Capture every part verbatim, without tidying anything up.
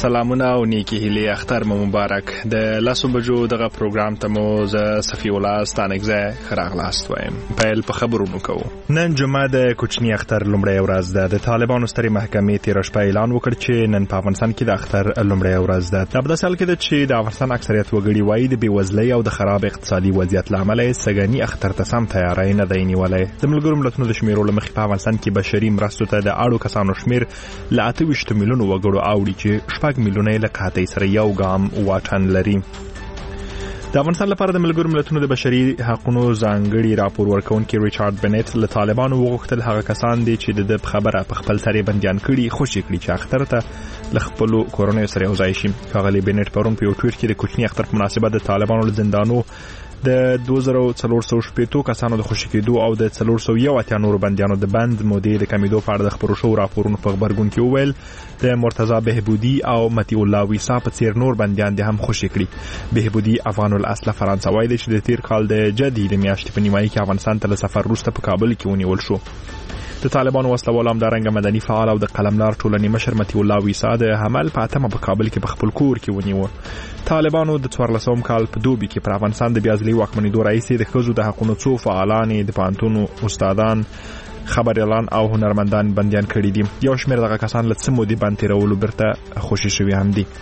سلامونه او نیکی هیله اختر مو مبارک. د لاسو بجو دغه پروګرام ته مو ز صفی الله ستانګزه خراغلاست وایم. پیل په خبرونو کوو. نن جمعه د کوچنی اختر لومړی ورځ ده. د طالبانو سترې محکمې تیر شپه اعلان وکړ چې نن په افغانستان کې د اختر لومړی ورځ ده. دا په داسې حال کې ده چې د افغانستان اکثریت وګړي وایي د بېوزلۍ او د خراب اقتصادي وضعیت له امله سږني اختر ته سم تیاری نه دی نیولی. د ملګرو ملتونو د شمیرو له مخې په افغانستان کې بشري مرستو ته د اړو کسانو شمیر له اته ویشت میلیونو وګړو اوړي چې شپږ میلیونه له قحطۍ سره یو ګام واټن لري. د افغانستان لپاره د ملګرو ملتونو د بشري حقوقو ځانګړي راپور ورکونکي ریچارډ بنیت له طالبانو وغوښتل هغه کسان دي چې د خبره په خپل سر بنديان کړي خوشي کړي چې اختر ته له خپل کورونو سره یو ځای شي. ښاغلي بنیت پرون په یو ټویټ کې د کوچني اختر په مناسبت د طالبانو له زندانو د دوه زره څلور سوه شپږ کسانو د خوشي کېدو او د څلور سوه یو اتیا نورو بندیانو د بند مودې د کمیدو په اړه د خبرو شوو راپورونو په خبرګون کې وویل د مرتضی بهبودي او مطیع الله ویسا په څیر نور بندیان د هم خوشي کړي. بهبودي افغان الاصل فرانسوي دی چې د تیر کال د جدي د میاشتې په نیمایي کې افغانستان ته له سفر وروسته په کابل کې ونیول شو. د طالبانو وسلوال همدارنګه مدني فعال او د قلمدار ټولنې مشر مطیع الله ویسا د حمل په اتمه په کابل کې په خپل کور کې ونیو. طالبانو د څوارلسم کال په دوبي کې پر افغانستان د بیازلي واکمنېدو راهیسې د ښځو د حقونو څو فعالان د پوهنتونو استادان خبریالان او هنرمندان بندیان کړي دي. یو شمېر دغه کسان له څه مودې بند تېرولو بیرته خوشي شوي هم دي.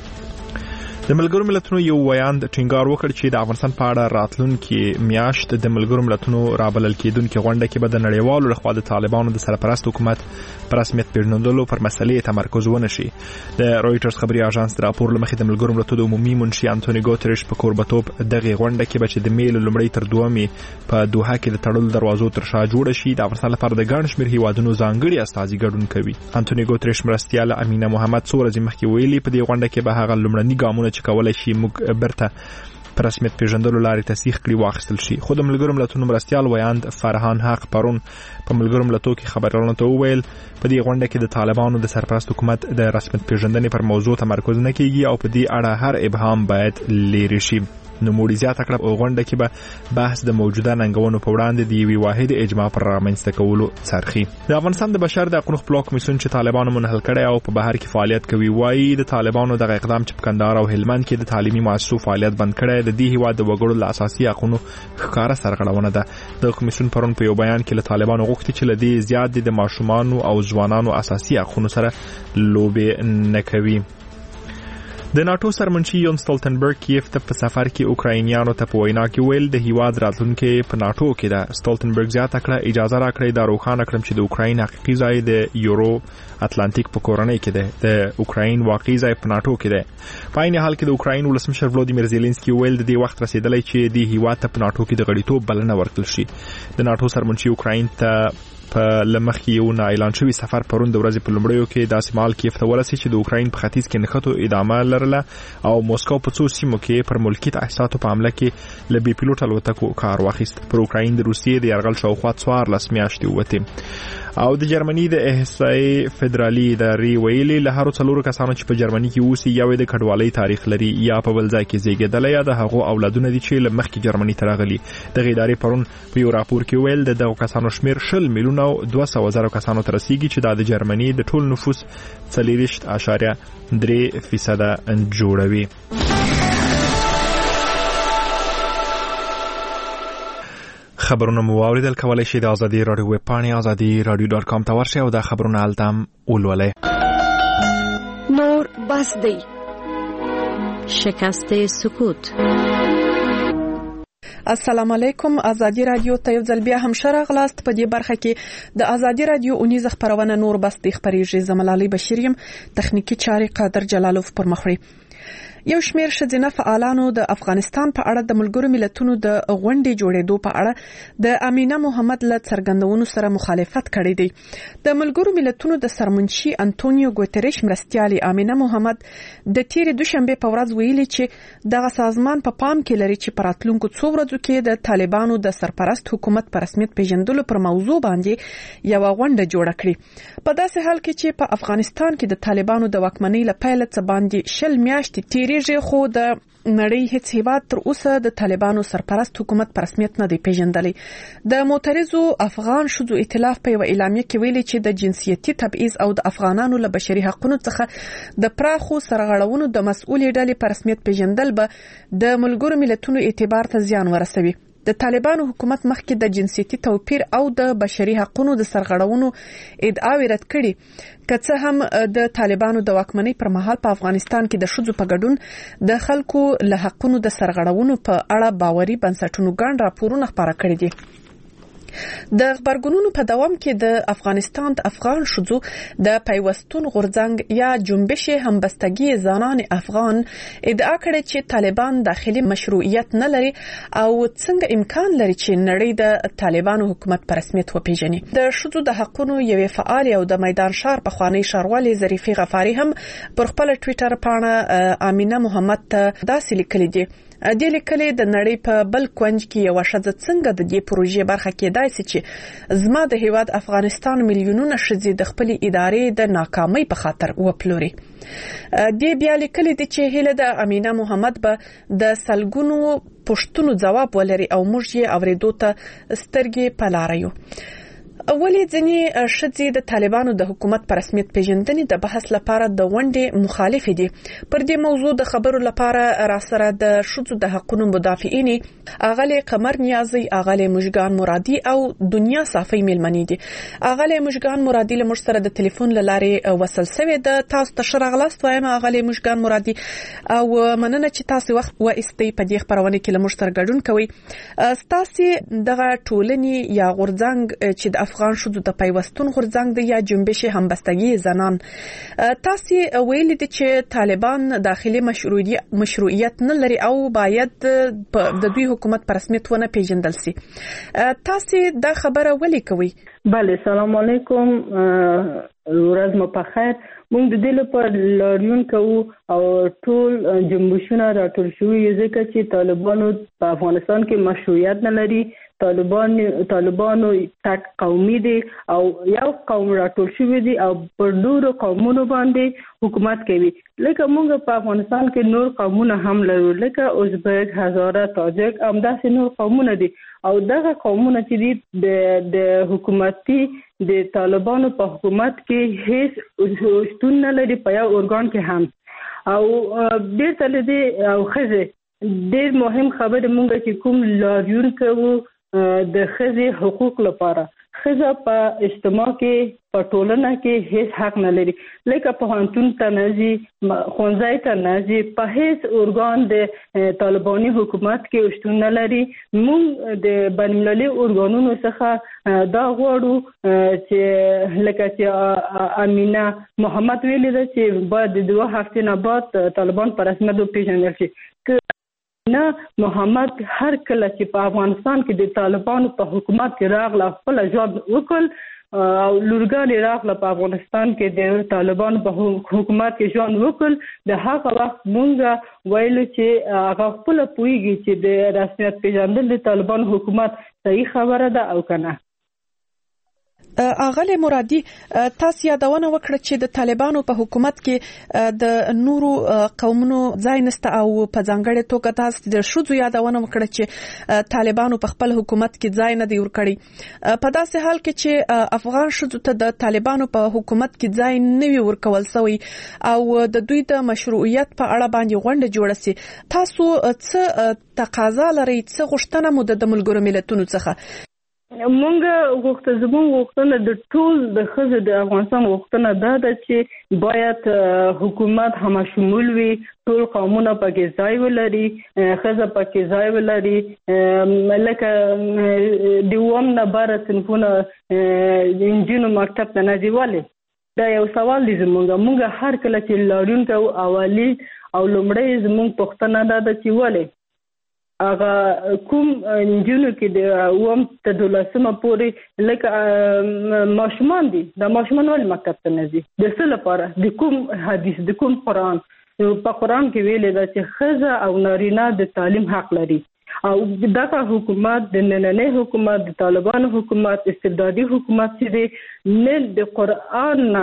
د ملګرو ملتونو یو ویاند ټینګار وکړ چې د افغانستان په اړه راتلونکي میاشت د ملګرو ملتونو رابلل کېدونکې غونډه کې به د نړیوالو لخوا د طالبانو د سرپرست حکومت په رسمیت پیژندلو پر مسلې تمرکز ونه شي. د رویټرز خبري اژانس د راپور له مخې د ملګرو ملتونو عمومي منشي انټونی ګوتریش په کوربتوب دغه غونډه کې به چې د میل لومړی تر دومې په دوحه کې د تړلو دروازو تر شا جوړ شي د افغانستان لپاره د ګڼ شمېر هیوادونو ځانګړي استازي ګډون کوي. انټونی ګوتریش مرستیال امینه محمد څو ورځې مخکې ویلي په دې غونډه کې به هغه لومړني ګامونه چې کولای شي موږ برته پر رسمیت پیژندلو لارې تصدیق کړي واخیستل شي. خو د ملګرو ملتونو مرستیال ویاند فرهان حق پرون په ملګرو ملتونو کې خبرونه ته وویل په دې غونډه کې د طالبانو د سرپرست حکومت د رسمیت پیژندنې پر موضوع تمرکز نه کیږي او په دې اړه هر ابهام باید لرې شي. نو موږ زیاته کړه په غونډه کې به بحث د موجوده ننګونو په وړاندې د یوې واحد اجماع پر رامنځته کولو څرخي. د افغانستان د بشر د حقوقو خپلواک کمیسیون چې طالبانو منحل کړی او په بهر کې فعالیت کوي وایي د طالبانو دغه اقدام چې په کندهار او هلمند کې د تعلیمي مؤسسو فعالیت بند کړی د دې هیواد د وګړو له اساسي حقوقو ښکاره سرغړونه ده. د کمیسیون پرون په یو بیان کې له طالبانو غوښتي چې له دې زیات د ماشومانو او ځوانانو اساسي حقوقو سره لوبې نه کوي. د ناتو سرمنشي یون ستولتنبرګ کیف ته په سفر کې اوکراینیانو ته په وینا کې ویل د هیواد راتلونکي په ناتو کې ده. ستولتنبرګ زیاته کړه اجازه راکړئ دا روښانه کړم چې د اوکراین حقیقي ځای د یورو اتلانتیک په کورنۍ کې ده. د اوکراین واقعي ځای په ناتو کې ده. په عین حال کې د اوکراین ولسمشر ولودیمیر زيلنسکي ویل د دې وخت رسیدلی چې د هیواد ته په ناتو کې د غړیتوب بلنه ورکړل شي. د ناتو سرمنشي اوکراین ته په لمخې یو نه اعلان شوی سفر پرون د ورځې په لومړیو کې داسې مهال کیف ته ورسېد چې د اوکراین په ختیځ کې نښتو ادامه لرله او موسکو په څو سیمو کې پر ملکي تاسیساتو په حمله کې له بې پیلوټ الوتکو کار واخیست. پر اوکراین د روسیې د یرغل شاوخوا څوارلس میاشتې ووتې او د جرمني د احصایې فدرالي ادارې ویلي له هرو څلورو کسانو چې په جرمني کې اوسي یو د کډوالۍ تاریخ لري یا په بل ځای کې زیږېدلی یا د هغو اولادونه دي چې له مخکې جرمني ته راغلي. دغه ادارې پرون په یو راپور کې ویل د دغو کسانو شمیر شل میلیونه او دوه سوه زره کسانو ته رسیږي چې دا د جرمني د ټول نفوس څلېرویشت اعشاریه درې فیصده جوړوي. خبرونه مو واوریدل. کولای شئ د ازادي رادیو ویب پاڼې ازادي رادیو ډاټ کام ته ورشئ او دا خبرونه هلته هم ولولئ. نور بس دی شکست سکوت. السلام علیکم. ازادي رادیو ته یو ځل بیا هم شراغلاست. په دې برخه کې د ازادي رادیو اونیز خبرونه نور بس دی خبرېږي. زملالي بشیریم تخنیکی چاري قادر جلالوف پر مخ وړي. یو شمیر شذینه فعالانو د افغانستان په اړه د ملګرو ملتونو د غونډې جوړېدو په اړه د امینه محمد له څرګندونو سره مخالفت کړی دی. د ملګرو ملتونو د سرمنشي انټونیو ګوتریش مرستیالي امینه محمد د تیر دوشنبه په ورځ ویلي چې دغه سازمان په پا پام کې لري چې په راتلونکو څو ورځو کې د طالبانو د سرپرست حکومت په رسمیت پیژندلو پر موضوع باندې یو غونډه جوړه کړي. په داسې حال کې چې په افغانستان کې د طالبانو د واکمنۍ له پیله څخه باندې شل میاشتې تیر ډیریږي، خو د نړۍ هیڅ هیواد تر اوسه د طالبانو سرپرست حکومت په رسمیت نه دی پیژندلی. د معترضو افغان شذو ائتلاف په یو اعلامیه کې ویلي چې د جنسیتي تبعیض او د افغانانو له بشري حقوقو څخه د پراخو سرغړونو د مسؤلې ډلې په رسمیت پیژندل به د ملګرو ملتونو اعتبار ته زیان ورسوي. د طالبانو حکومت مخکې د جنسیتي توپیر او د بشري حقوقو د سرغړونو ادعاوې رد کړي، که څه هم د طالبانو د واکمنۍ پر مهال په افغانستان کې د ښځو په ګډون د خلکو له حقوقو د سرغړونو په اړه باوري بنسټونو ګڼ راپورونه خپاره کړي دي. د خبرګونونو په دوام کې د افغانستان د افغان ښځو د پیوستون غورځنګ یا جنبش همبستګي زنان افغان ادعا کړې چې طالبان داخلي مشروعیت نه لري او څنګه امکان لري چې نړۍ د طالبانو حکومت په رسمیت وپیژني. د ښځو د حقوقو یوې فعال او د میدان شهر پخوانی ښاروالې ظریفې غفاري هم پر خپل ټوئیټر پاڼه امینه محمد ته داسې لیکلي دي: د لیکلې د نړۍ په بل کونج کې یو ښځه څنګه د دې پروژې برخه کېدای شي چې زما د هیواد افغانستان میلیونونه ښځې د خپل ادارې د ناکامۍ په خاطر وپلوري. د بیا لیکلې دي چې هله د امینه محمد به د سلګونو پښتنو جواب ولري او موږ یې اوریدو ته سترګې پلاریو. اولی ځینې ښځې د طالبانو د حکومت په رسمیت پیژندنې د بحث لپاره د ونډې مخالف دي. پر دې موضوع د خبرو لپاره را سره د ښځو د حقوقو مدافعین اغلی قمر نیازی، اغلی مشګان مرادي او دنیا صافی میلمنې دي. اغلی مشګان مرادي له موږ سره د ټلیفون له لارې وصل شوی د. تاسو ته ښه راغلاست وایم اغلی مشګان مرادي، او مننه چې تاسو وخت وایستئ په دې خبرونه کې له موږ سره ګډون کوئ. تاسو دغه ټولنې یا غورځنګ چې د افغان شذو د پیوستون غورځنګ دی یا جنبش همبستګي زنان، تاسو ویلي دي چې طالبان داخلي مشروعیت مشروعیت نه لري او باید د دوی حکومت په رسمیت ونه پیژندل شي. تاسو دا خبره ولې کوي؟ بله، سلام علیکم، ورځ مو په خیر. موږ د دې لپاره لاریون کوو او ټول جنبشونه راټول شوي ځکه چې طالبانو په افغانستان کې مشروعیت نه لري. طالبان طالبانو تک قومي دي او یو قوم راټول شوی دي او پر نورو قومونو باندې حکومت کوي. لکه موږ په افغانستان کې نور قومونه هم لرو، لکه ازبک، هزاره، تاجک، همداسې نور قومونه دي او دغه قومونه چې دي د د حکومتي د طالبانو په حکومت کې هیڅ شتون نه لري په یو ارګان کې هم. او بیرته لدی او خزه ډیر مهم خبره مونږ چې کوم لاریون کوو د ښځې حقوق لپاره. ښځه په اجتماع کې په ټولنه کې هیڅ حق نه لري، لکه پوهنتون ته نه ځي، ښوونځی ته نه ځي، په هیڅ ارګان د طالباني حکومت کې شتون نه لري. موږ د بین المللي ارګانونو څخه دا غواړو چې لکه چې امینه محمد ویلي ده چې باید د دوه هفتې نه بعد طالبان په رسمیت وپېژندل شي. نه محمد هر کله چې په افغانستان کې د طالبانو په حکومت کې راغله خپل ژوند وکړ او لورګانې راغله په افغانستان کې د طالبانو په حکومت کې ژوند وکړ، د هغه وخت مونږ ویلو چې هغه خپل پوهیږي چې د رسمیت پیژندل د طالبانو حکومت صحیح خبره ده او کنه. اغلی مرادي، تاسو یادونه وکړه چې د طالبانو په حکومت کې د نورو قومونو ځای نشته او په ځانګړي توګه تاسو د ښځو یادونه وکړه چې طالبانو په خپل حکومت کې ځای نه دی ورکړی. په داسې حال کې چې افغان ښځو ته د طالبانو په حکومت کې ځای نه وي ورکول شوی او د دوی د مشروعیت په اړه باندې غونډه جوړه شي، تاسو څه تقاضا لرئ، څه غوښتنه مو د ملګرو ملتونو څخه؟ مونږ غوښته زموږ غوښتنه د ټول د ښځو د افغانستان غوښتنه دا ده چې باید حکومت همشمول وي، ټول قومونه پکې ځای ولري، ښځه پکې ځای ولري. لکه د اووم نه باره صنفونه د نجونو مکتب ته نه ځي. ولې؟ دا یو سوال دی زموږ. مونږ هر کله چې لاریون کوو اولي او لومړی زموږ پوښتنه دا ده چې ولې هغه کوم نجونو کې د اووم تر دولسمه پورې لکه ماشومان دي، دا ماشومان ولې مکتب ته نه ځي؟ د څه لپاره؟ د کوم حدیث، د کوم قرآن؟ په قرآن کې ویلي ده چې ښځه او نارینه د تعلیم حق لري او دغه حکومت د نننۍ حکومت د طالبانو حکومت استبدادي حکومت چې دی نه د قرآن نه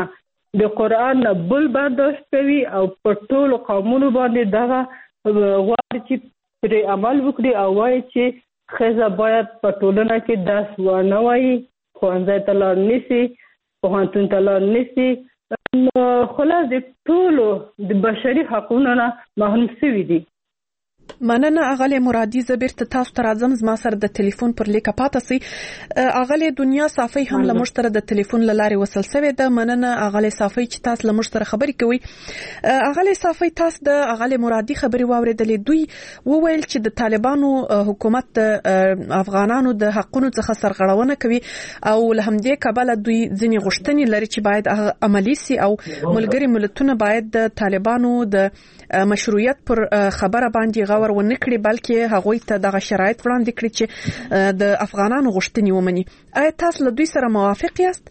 د قرآن نه بل برداشت کوي او په ټولو قومونو باندې دغه غواړي چې پرې عمل وکړي او وایي چې ښځه باید په ټولنه کې درس ونه وایي، ښوونځي ته لاړ نشي، پوهنتون ته لاړ نشي. نو خلاص د ټولو د بشري حقونو نه محروم شوي دي. مننه اغلی مرادي. زبیر ته تاسو ته راځم، زما سره د ټلیفون پر لیکه پاتې سي. اغلی دنیا صافي هم له موږ سره د ټلیفون له لارې وصل شوې ده. مننه اغلی صافي چې تاسو له موږ سره خبرې کوي. اغلی صافي تاسو د اغلی مرادي خبرې واورېدلې. دوی وویل چې د طالبانو حکومت د افغانانو د حقونو څخه سرغړونه کوي او له همدې کبله دوی ځینې غوښتنې لري چې باید عملي سي او ملګري ملتونه باید د طالبانو د مشروعیت پر خبره باندې غور ونه کړي، بلکې هغوی ته دغه شرایط وړاندې کړي چې د افغانانو غوښتنې ومني. آیا تاسو له دوی سره موافق یاست؟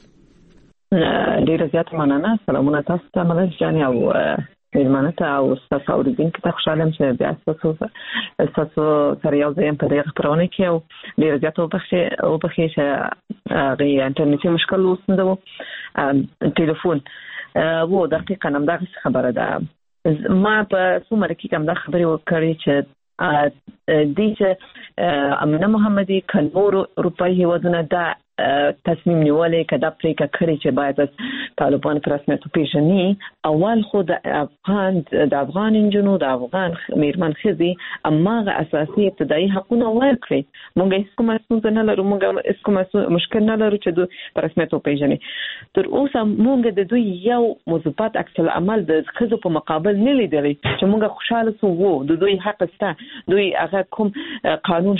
ډیره زیاته مننه. سلامونه تاسو ته ملک جان او میلمانه ته او ستاسو اوریدونکو ته. خوشحاله یم چې بیا ستاسو ستاسو سره یو ځای یم په دغه خپرونه کې او ډیره زیاته وبخښئ وبخښئ چې هغې انټرنیټي مشکل وستونده و. ټلیفون و دقیقا همدغسې خبره ده. ما په څومره کې کوم دا خبرې وکړې چې دی چې امنه محمدي که نورو اروپایي هیوادونه دا تصمیم نیولی که دا پریکړه کړې چې باید از طالبان په رسمیت وپېژني، اول خو د افغان د افغان نجونو د افغان میرمن ښځې هماغه اساسي ابتدایي حقونه ورکړي. موږ هېڅ کومه ستونزه نه لرو، موږ هېڅ کومه مشکل نه لرو چې دوی په رسمیت وپېژني. تر اوسه موږ د دوی یو مثبت عکس العمل د ښځو په مقابل نه لیدلی چې موږ خوشحاله سو. وو د دوی حق شته، دوی هغه کوم قانون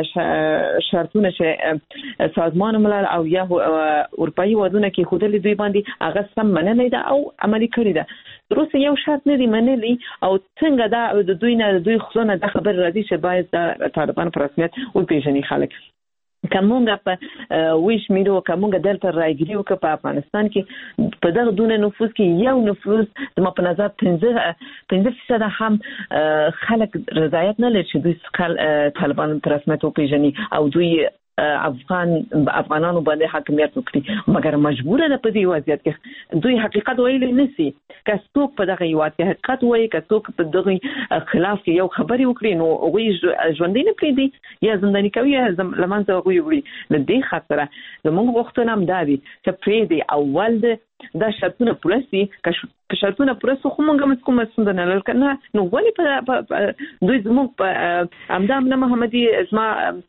شرطونه چې سازمان ملل او یا اروپایي هیوادونه کې ښودلي دوی باندې هغه سم منلې ده او عملي کړې ده. تر اوسه یو شرط نه دی منلی او څنګه دا د دوی نه د دوی خزونه د خبر راځي چې باید د طالبان په رسمیت وپېژني خلک. که مونږ په ویش میرو که مونږ دلته رایګري وکړو په افغانستان کې په دغه دونه نفوذ کې یو نفوذ زما په نظر پنځه پنځه فیصده هم خلک رضایت نه لري چې دوی طالبان په رسمیت وپېژني او دوی افغان افغانانو باندې حاکمیت وکړي، مګر مجبور نه په دې وضعیت کې دوی حقیقت ویلی نسی. که څوک په دغه هیواد کې حقیقت وایي، که څوک په دغه خلاف یو خبرې وکړي، نو هغوی ژوندی نه پرېږدي یا زنداني کوي یا له منځه هغوی وړي. له دې خاطره زموږ غوښتنه هم دا دي چې پرېږدي اول د دا شرطونه پوره سي. که شرطونه پوره سو خو موږ هم کومه ستونزه نه لرو، که نه نو ولې په دوی زموږ په همدا امنه محمدي زما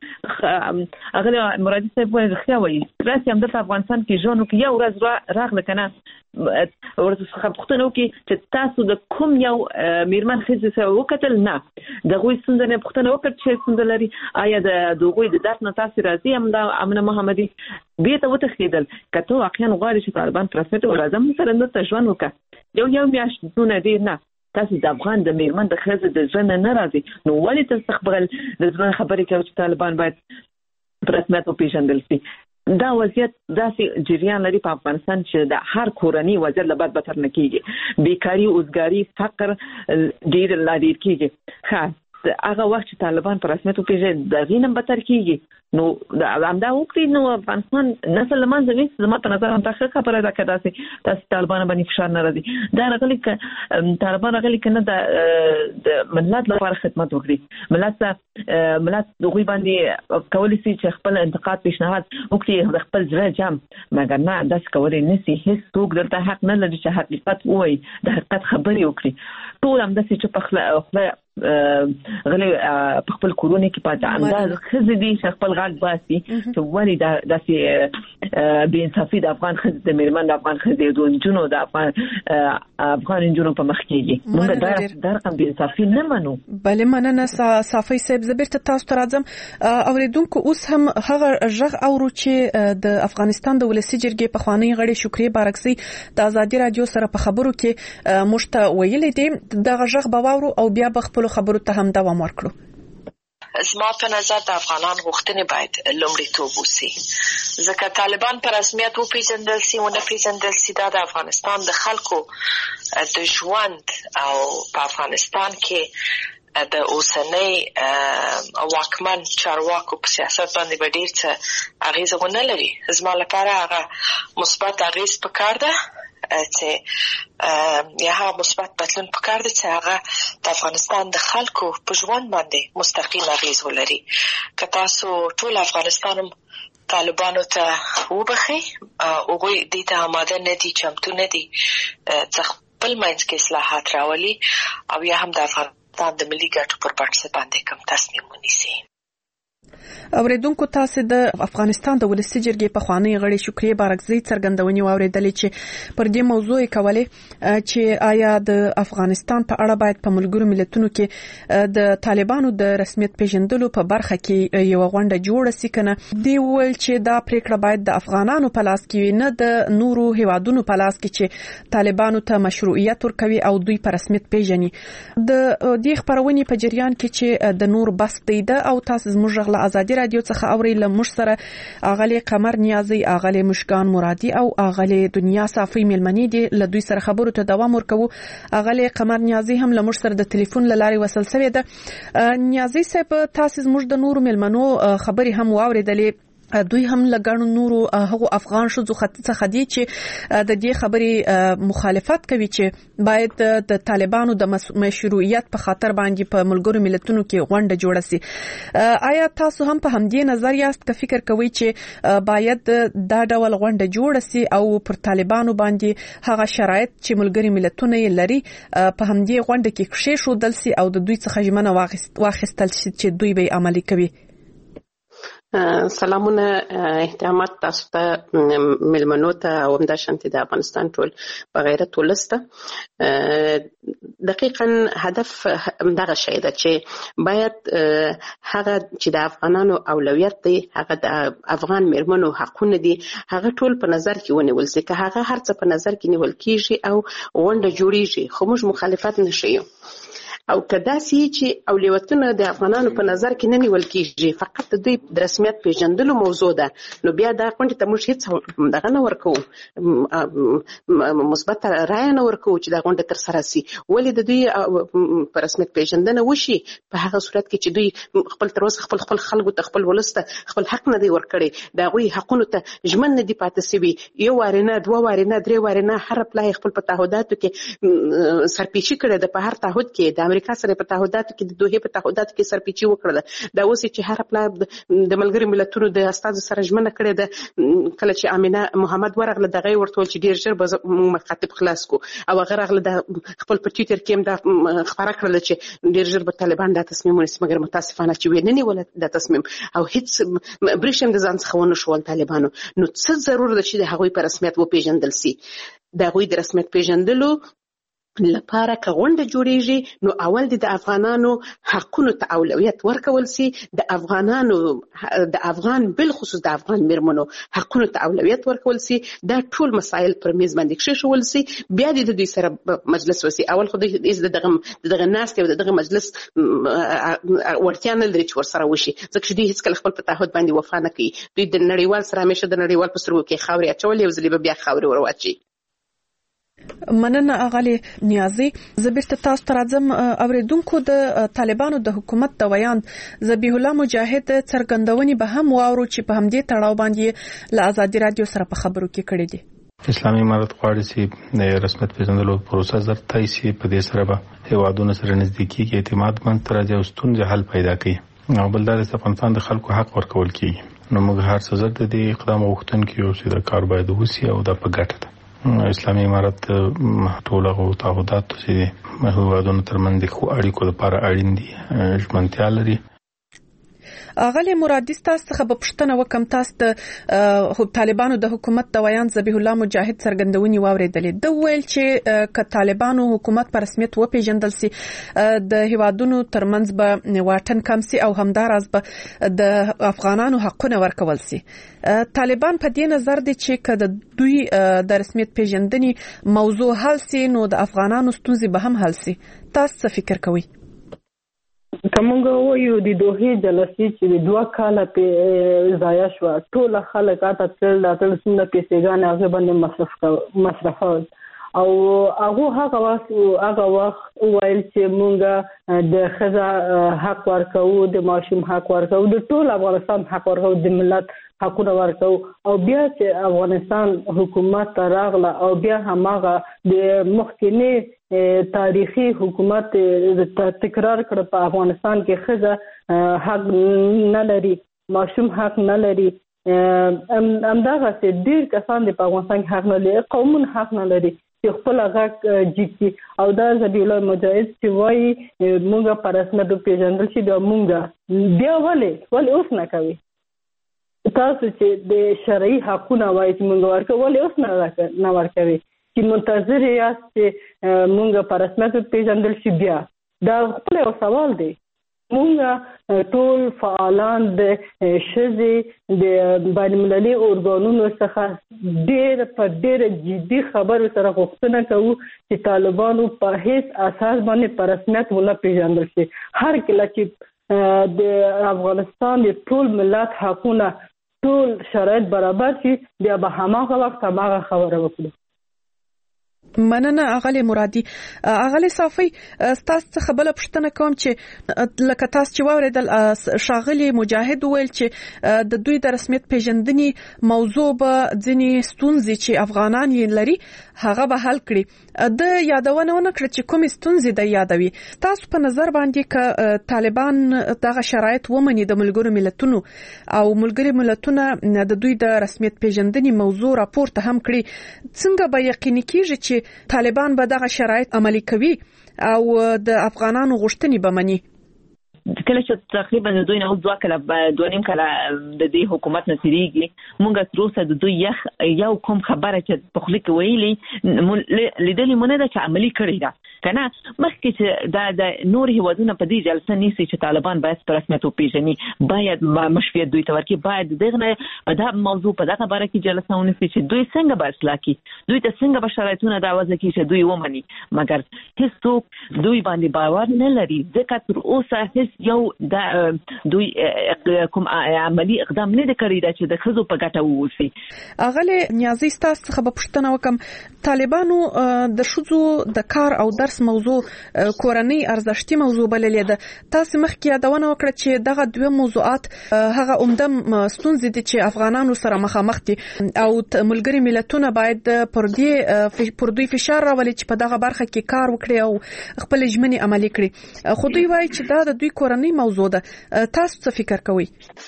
هغه مرادي صاحب وایي رښتیا وایي، راسي همدلته افغانستان کې ژوند وکړي، یو ورځ راغله که نه ورته څخه پوښتنه وکړي چې تاسو د کوم یو میرمن ښځې سره وکتل؟ نه. د هغوی ستونزه نه پوښتنه وکړه چې ستونزه لري، آیا د هغوی د درد نه تاسې راځي؟ همدا امنه محمدي بېرته وتښتېدل. که ته واقعا غواړې چې طالبان په رسمیت راځه موږ سره دلته ژوند وکړه، یو یو میاشت دونه ډېر نه، تاسو د افغان د میرمن د ښځې د ژوند نه راځي، نو ولې ته خپل د ژوند خبرې کوي چې طالبان باید په رسمیت وپېژندل شي؟ دا وضعیت داسې جریان لري په افغانستان چې د هر کورنۍ وضعیت له بد بدتر نه کېږي. بیکاري، اوزګاري، فقر ډېر لا ډېر کېږي. ښه هغه وخت چې طالبان په رسمیت وپېژني د هغې نه بدتر کېږي. نو همدا وکړي نو افغانستان نسل له منځه ویست. زما په نظر همدا ښه خبره ده که داسې داسې طالبانو باندې فشار نه راځي. دا راغلي که طالبان راغلي که نه د ملت لپاره خدمت وکړي، ملت ته ملت د هغوی باندې کولی شي چې خپل انتقاد پیشنهاد وکړي د خپل زړه جام، مګر نه داسې کولی نه شي. هېڅ څوک دلته حق نه لري چې حقیقت ووایي، د حقیقت خبرې وکړي. ټول همداسې چې په خوله غلي په خپل کورونه کې پاتې انداز ښځې دي چې خپل غږ باسي چې ولې دا داسې بې انصافي د افغان ښځې د میرمن د افغان ښځې د نجونو د افغان افغان نجونو په مخ کېږي. موږ دا دا رقم بې انصافي نه منو. بلې مننه صافي صاحب. زه بیرته تاسو ته راځم. اورېدونکو اوس هم هغه غږ اورو چې د افغانستان د ولسي جرګې پخوانی غړي شکریه بارکزي د ازادي رادیو سره په خبرو کې موږ ته ویلي دي. دغه غږ به واورو او بیا به خپلو خبرو ته هم دوام ورکړو. زما په نظر د افغانان غوښتنې باید لومړیتوب وسي، ځکه طالبان په رسمیت وپېژندل سي ونه پېژندل سي دا د افغانستان د خلکو د ژوند او په افغانستان کې د اوسنۍ واکمن چارواکو په سیاست باندې به ډېر څه اغېزه ونه لري. زما لپاره هغه مثبت اغېز پکار ده چې یا هغه مثبت بدلون پکار دی چې هغه د افغانستان د خلکو په ژوند باندې مستقیم اغېز ولري. که تاسو ټول افغانستان طالبانو ته وبخي، هغوی دې ته آماده نه دي، چمتو نه دي چې خپل منځ کې اصلاحات راولي او یا هم د افغانستان د ملي ګټو پر بنسټ باندې کوم تصمیم ونیسي. اوریدونکو تاسو د افغانستان د ولسي جرګې په خوانی غړي شکریه بارکزی څرګندونې واوریدلې چې پر دې موضوع کولې چې آیا د افغانستان په اړه باید په ملګرو ملتونو کې د طالبانو د رسمیت پیژندلو په برخه کې یو غونډه جوړه سي کنه. دی ول چې دا پریکړه باید د افغانانو په لاس کې نه د نورو هیوادونو په لاس کې چې طالبانو ته مشروعیت ورکوي او دوی په رسمیت پیژني. د دې خبرونې په جریان کې چې د نور بس دی او تاسو زموږ غلا ازادي رادیو څخه اوري لمر سره اغلی قمر نیازي، اغلی مشکان مرادي او اغلی دنیا صافي ملمنې دي له دوی سره خبرو ته دوام ورکوو. اغلی قمر نیازي هم لمر سره د ټلیفون لاري وصل شوی ده. نیازي صاحب تاسو زموږ د نورو ملمنو خبري هم واوریدلې. دوی هم لګانو نورو هغه افغان شوزو څخه دي چې د دې خبري مخالفت کوي چې باید د طالبانو د مشروعیت په خاطر باندې په ملګرو ملتونو کې غونډه جوړه سي. آیا تاسو هم په همدې نظر یاست که فکر کوئ چې باید دا ډول غونډه جوړه سي او پر طالبانو باندې هغه شرایط چې ملګري ملتونه یې لري په همدې غونډه کې کښې شو دل سي او د دوی څخه ژمنه واخیستل شي چې دوی به عملي کوي؟ سلامونه احترامات تاسو ته ملمنو ته او همدا شانتي د افغانستان ټول بغیرت ولسته. دقیقاً هدف دغه شی ده چې باید هغه چې د افغانانو اولویت دی، هغه د افغان میرمنو حقونه دي، هغه ټول په نظر کې ونیول شي. که هغه هر څه په نظر کې نیول کیږي او غونډه جوړیږي خو موږ مخالفت نشو. او کدا سي چې اولویتونه د افغانانو په نظر کې نه نیول کیږي، فقط د دوی د رسمیت پیژندلو موضوع ده، نو بیا دا غونډه ته موږ هیڅ دغه نه ورکو، مثبت رائے نه ورکو چې دا غونډه تر سره سي. ولې د دوی په رسمیت پیژندنه وشي په هغه صورت کې چې دوی خپل تر اوسه خپل خپل خلکو ته خپل ولسته خپل حق نه دی ورکړي، دا غوي حقونو ته ژمن نه دی پاتې سوي. یو وارینه دوه وارینه درې وارینه هر پلای خپل په تعهداتو کې سرپیچی کړي د په هر تعهد کې د امریکا سره په تعهداتو کې د دوه په تعهداتو کې سرپیچی وکړه. دا اوس چې هر پلای د ملګری ملتونو د استاد سره ژمنه کړي ده. کله چې امینه محمد ورغله دغه ورته چې ډیر ژر به مخاطب خلاص کو او هغه رغله د خپل په ټویټر کې هم دا خبره کړل چې ډیر ژر به طالبان دا تصمیم ونیسي، مګر متاسفانه چې ویني ولا دا تصمیم او هیڅ برېښم د ځان څخه ونه شول طالبانو. نو څه ضرور ده چې د هغوی په رسمیت و پیژندل سي. د هغوی د رسمیت پیژندلو لپاره که غونډه جوړیږي نو اول د افغانانو حقونو ته اولویت ورکول سي، د افغانانو د افغان بل خصوص د افغان میرمنو حقونو ته اولویت ورکول سي. دا ټول مسایل پر میز باندې کښېښول سي، بیا د دوی سره مجلس وسی. اول خو د دغه دغه ناست او دغه مجلس ورتیا نه لري چې ورسره وشي، ځکه چې دوی هیڅ کله خپل په تعهد باندې وفا نه کوي. دوی د نړیوال سره همیشه د نړیوال په سترګو کې خاورې اچولې او ځلې به بیا خاورې ورواچي. مننه اغلی نیازي. زه بیرته تاسو ته راځم. اوریدونکو د طالبانو د حکومت د ویان ذبیح الله مجاهد څرګندونې به هم واورو چې په همدې تړاو باندې له ازادي رادیو سره په خبرو کې کړې دي. اسلامي امارت غواړي چې د رسمیت پیژندلو پروسه زر تای شي، په دې سره به هیوادونو سره نزدیکی کې اعتماد باندې راځي او ستونزې حل پیدا کوي. او بل دا د افغانستان د خلکو حق ورکول کیږي. نو موږ هر څه زر د دې اقدام غوښتونکو یو چې د کار باید وسی او د په ګټه ده. اسلامي امارت ټول هغه تعهدات چې هیوادونو ترمنځ خو اړیکو لپاره اړین دي ژمنتیا لري. اغلی مرادي تاسو څخه په پښتنه وکم تاسو د طالبانو د حکومت د ویان ذبیح الله مجاهد څرګندونې واوریدلې. د ویل چې ک طالبانو حکومت په رسمیت و پیژندل سي د هیوادونو ترمنځ به واټن کم سي او همداراز به د افغانانو حقونه ورکول سي. طالبان په دې نظر دي چې ک د دوی د رسمیت پیژندنې موضوع حل سي نو د افغانانو ستونزې به هم حل سي. تاسو څه فکر کوئ؟ کومه وایو د دوه جلسې چې د دوه کاله په ضایع شو، ټول خلک اته تل د تل څنګه پیسې غانې هغه باندې مصرف مصرفات او هغه هغه وخت هغه وخت وایل چې مونږه د خزا حق ورکو د ماشوم حق ورکو د ټول افغانستان حق ورکو د ملت حقونه ورکو او بیا چې افغانستان حکومت راغله او بیا هماغه د مخکنی تاریخي حکومت تکرار کړ په افغانستان کې خزا حق نه لري ماشوم حق نه لري همدغه چې ډیر کسان د افغانستان حق نه لري قومون حق نه لري چې خپل هغه جدي او دا ذبیح الله مجاهد چې وایي مونږه پر رسمیت پیژندل شي دا مونږه بیا ولې ولې اوس نه کوي تاسو چې د شرعي حقونه وایي چې مونږ ورکو ولې اوس نه نه ورکوي چې منتظر یاست چې مونږ پر رسمیت پیژندل شي بیا دا خپل یو سوال دی مونږ ټول فعالان د ښځې د بین المللي ارګانونو څخه ډېر په ډېر جدي خبرو سره غوښتنه کوو چې طالبانو په هیڅ اساس باندې په رسمیت ونه پیژندل شي هر کله چې د افغانستان د ټول ملت حقونه ټول شرایط برابر شي بیا به هماغه وخت هماغه خبره وکړو. مننه اغلی مرادي. اغلی صافي تاسو څخه بل پوښتنه کوم چې لکه تاسو چې واوریدل شاغلی مجاهد ویل چې د دوی د رسمیت پیژندنې موضوع به ځینې ستونزې چې افغانان یې لري هغه به حل کړي. د یادونه ونکړه چې کوم ستونزې د یادوي. تاسو په نظر باندې ک طالبان دغه شرایط ومني د ملګرو ملتونو او ملګري ملتونه د دوی د رسمیت پیژندنې موضوع راپورته هم کړي څنګه به یقیني کیږي چې طالبان به دغه شرایط عملي کوي او د افغانانو غوښتنې به مني؟ کله چې تقریبا دوی نه اوس دوه کله دوه نیم کله د دې حکومت نه تیریږي مونږ تر اوسه د دوی یخ یو کوم خبره چې په خله کې ویلي لیدلې مونږ د عملي کړی دا کنه مخکې چې دا د نور هیوادونو په دې جلسه نیسي چې طالبان باید په رسمیت وپیژني باید مشروعیت دوی ته ورکړي باید دغه دا موضوع په دغه باره کې جلسه ونیسي چې دوی څنګه به اصلاح کړي دوی ته څنګه به شرایطونه دا وضع کړي چې دوی ومني مګر هیڅوک دوی باندې باور نه لري ځکه تر اوسه هیڅ یو دا دوی کوم عملی اقدام نه کړی دا چې د خزو په ګټه ووسی. اغله نیازي تاسو څخه په پوښتنه وکم طالبانو د شذو د کار او درس موضوع کورنۍ ارزښتي موضوع بللې ده تاسو مخکې یادونه وکړه چې دغه دوه موضوعات هغه عمده ستونزې دي چې افغانانو سره مخامخ دي او ملګري ملتونه باید پر دې پر دوی فشار راولي چې په دغه برخه کې کار وکړي او خپل ژمنې عملي کړي خو دوی وایي چې دا د دوی کورنۍ موضوع ده تاسو څه فکر کوئ؟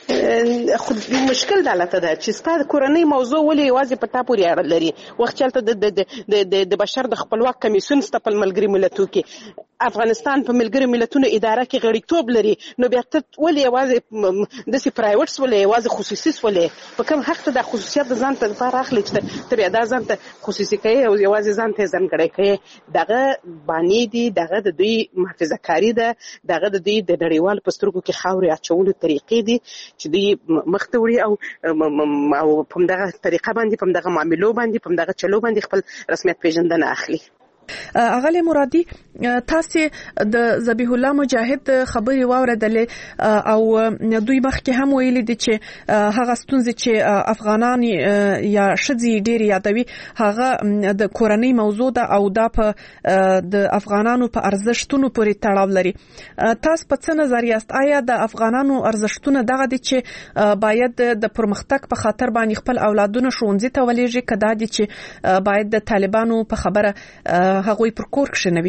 خو مشکل دالته ده چې ستاسو کورنۍ موضوع ولې واځي په تاسو پورې اړه لري وخت چلته د د بشر د خپلواک کمیسیون ستپل ملګری ملتونو کې افغانستان په ملګری ملتونو اداره کې غړیتوب لري نو بیا ته ولې واځي د سی پرایوټس ولې واځي خصوصي ولې په کوم حق ته د خصوصیت ځان ته لپاره اخلي چې ته بیا دا ځان ته خصوصي کوي او یوازې ځان ته ځانګړی کوي دغه باندې دي دغه د دوی محافظه کاری ده دغه د دوی د نړیوال پسترګو کې خاورې اچولو طریقې دي چې دوی مخته وړي او او په دغه طریقه باندې په دغه معاملو باندې په دغه چلو باندې خپل رسمیت پیژندنه اخلي. اغلی مرادي تاسو د ذبیح الله مجاهد خبري واوریدلې او دوی مخکې هم ویلي دي چې هغه ستونزې چې افغانان یا شذي ډېر یادوي هغه د کورنۍ موضوع ده او دا په د افغانانو په ارزښتونو پورې تړاو لري. تاسو په څه نظر یاست آیا د افغانانو ارزښتونه دغه دي چې باید د پرمختګ په خاطر باندې خپل اولادونه ښوونځي ته ولېږي کدا دي چې باید د طالبانو په خبره هغوی پر کور کښنوي؟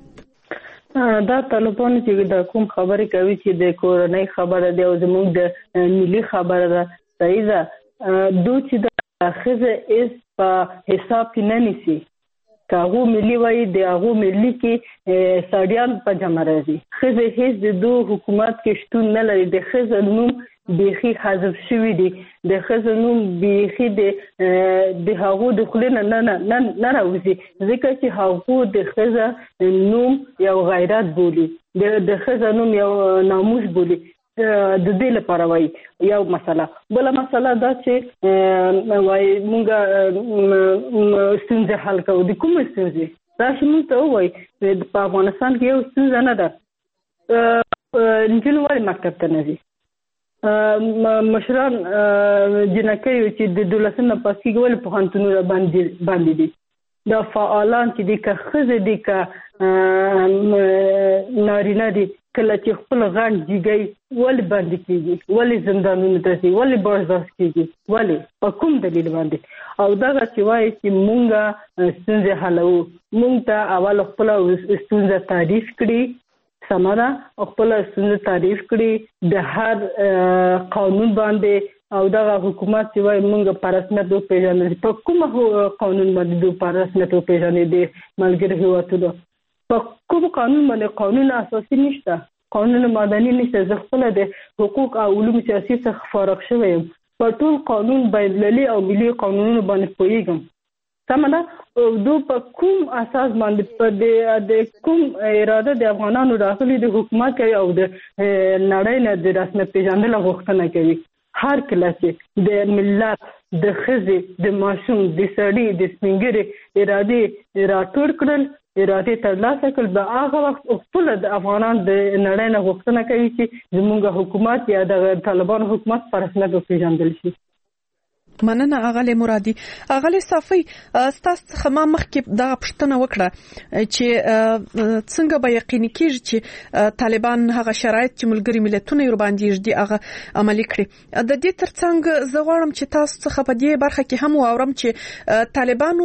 دا طالبان چې د کوم خبرې کوي چې د کورنۍ خبره دی او زموږ د ملي خبره ده صحیح ده دوی چې د خزه اس په حساب کې نه نیسي کاغو ملي وای د هغه ملي کې ساډیان په جمع راځي خزه هیڅ د دوه حکومت کې شتون نه لري د خزه نوم بیخي حذف شوی دی د خزه نوم بیخي د د هغه د خلینو نه نه نه راوځي ځکه چې هغه د خزه نوم یو غیرت بولی د د خزه نوم یو ناموس بولی د دې لپاره وای یو مسله بل مسله دا چې وای مونږه ستونزه حل کوو د کوم ستونزه راشي مونږ ته وای په افغانستان کې یو ستونزه نه ده نجونې ولې مکتب ته نه ځي مشران جنکیو چې د دولتونو پاسې ګول په هانتونو باندې باندې دي د فعالان چې د کخزه دي ک نارینه دي کله چې خپل غن جګي ولې باندې کیږي ولې زندانونو ته ځي ولې بازار کیږي ولې په کوم دلیل باندې او دا چې وایي چې مونږه ستونزې حلو مونږ ته اول خپل ستونزې تعریف کړي سماره خپل ستونزې تعریف کړي د هر قانون باندې او دا حکومت چې وایي مونږ پر رسمیت وپیژنو په کوم قانون باندې پر رسمیت وپیژنو د ملګري هیوادونو په کوم قانون باندې قانون اساسي نشته قانون مدني نشته زه خپل د حقوق او علوم سیاسي څخه فارغ شوم په ټول قانون بین‌المللي او ملي قانونونو باندې پوهیږم سمه دو په کوم اساس باندې په د کوم اراده د افغانانو راغلي د حکومت کوي او د نړۍ نه د رسمیت پیژندلو غوښتنه کوي هر کله چې د ملت د خزې د ماشوم د سړي د سپینګری اراده راټول کړل اراده ترلاسه کړل به هغه وخت خپل د افغانان د نړۍ نه غوښتنه کوي چې زموږ حکومت یا د طالبان حکومت پر رسمیت وپیژندل شي. مننه اغلی مرادي. اغلی صافي ستاسو څخه ما مخکې دا پوښتنه وکړه چې څنګه به یقیني کیږي چې طالبان هغه شرایط چې ملګری ملتونه یې باندې دي هغه عملي کړي. د دې ترڅنګ زه غواړم چې تاسو څخه په دې برخه کې هم واورم چې طالبانو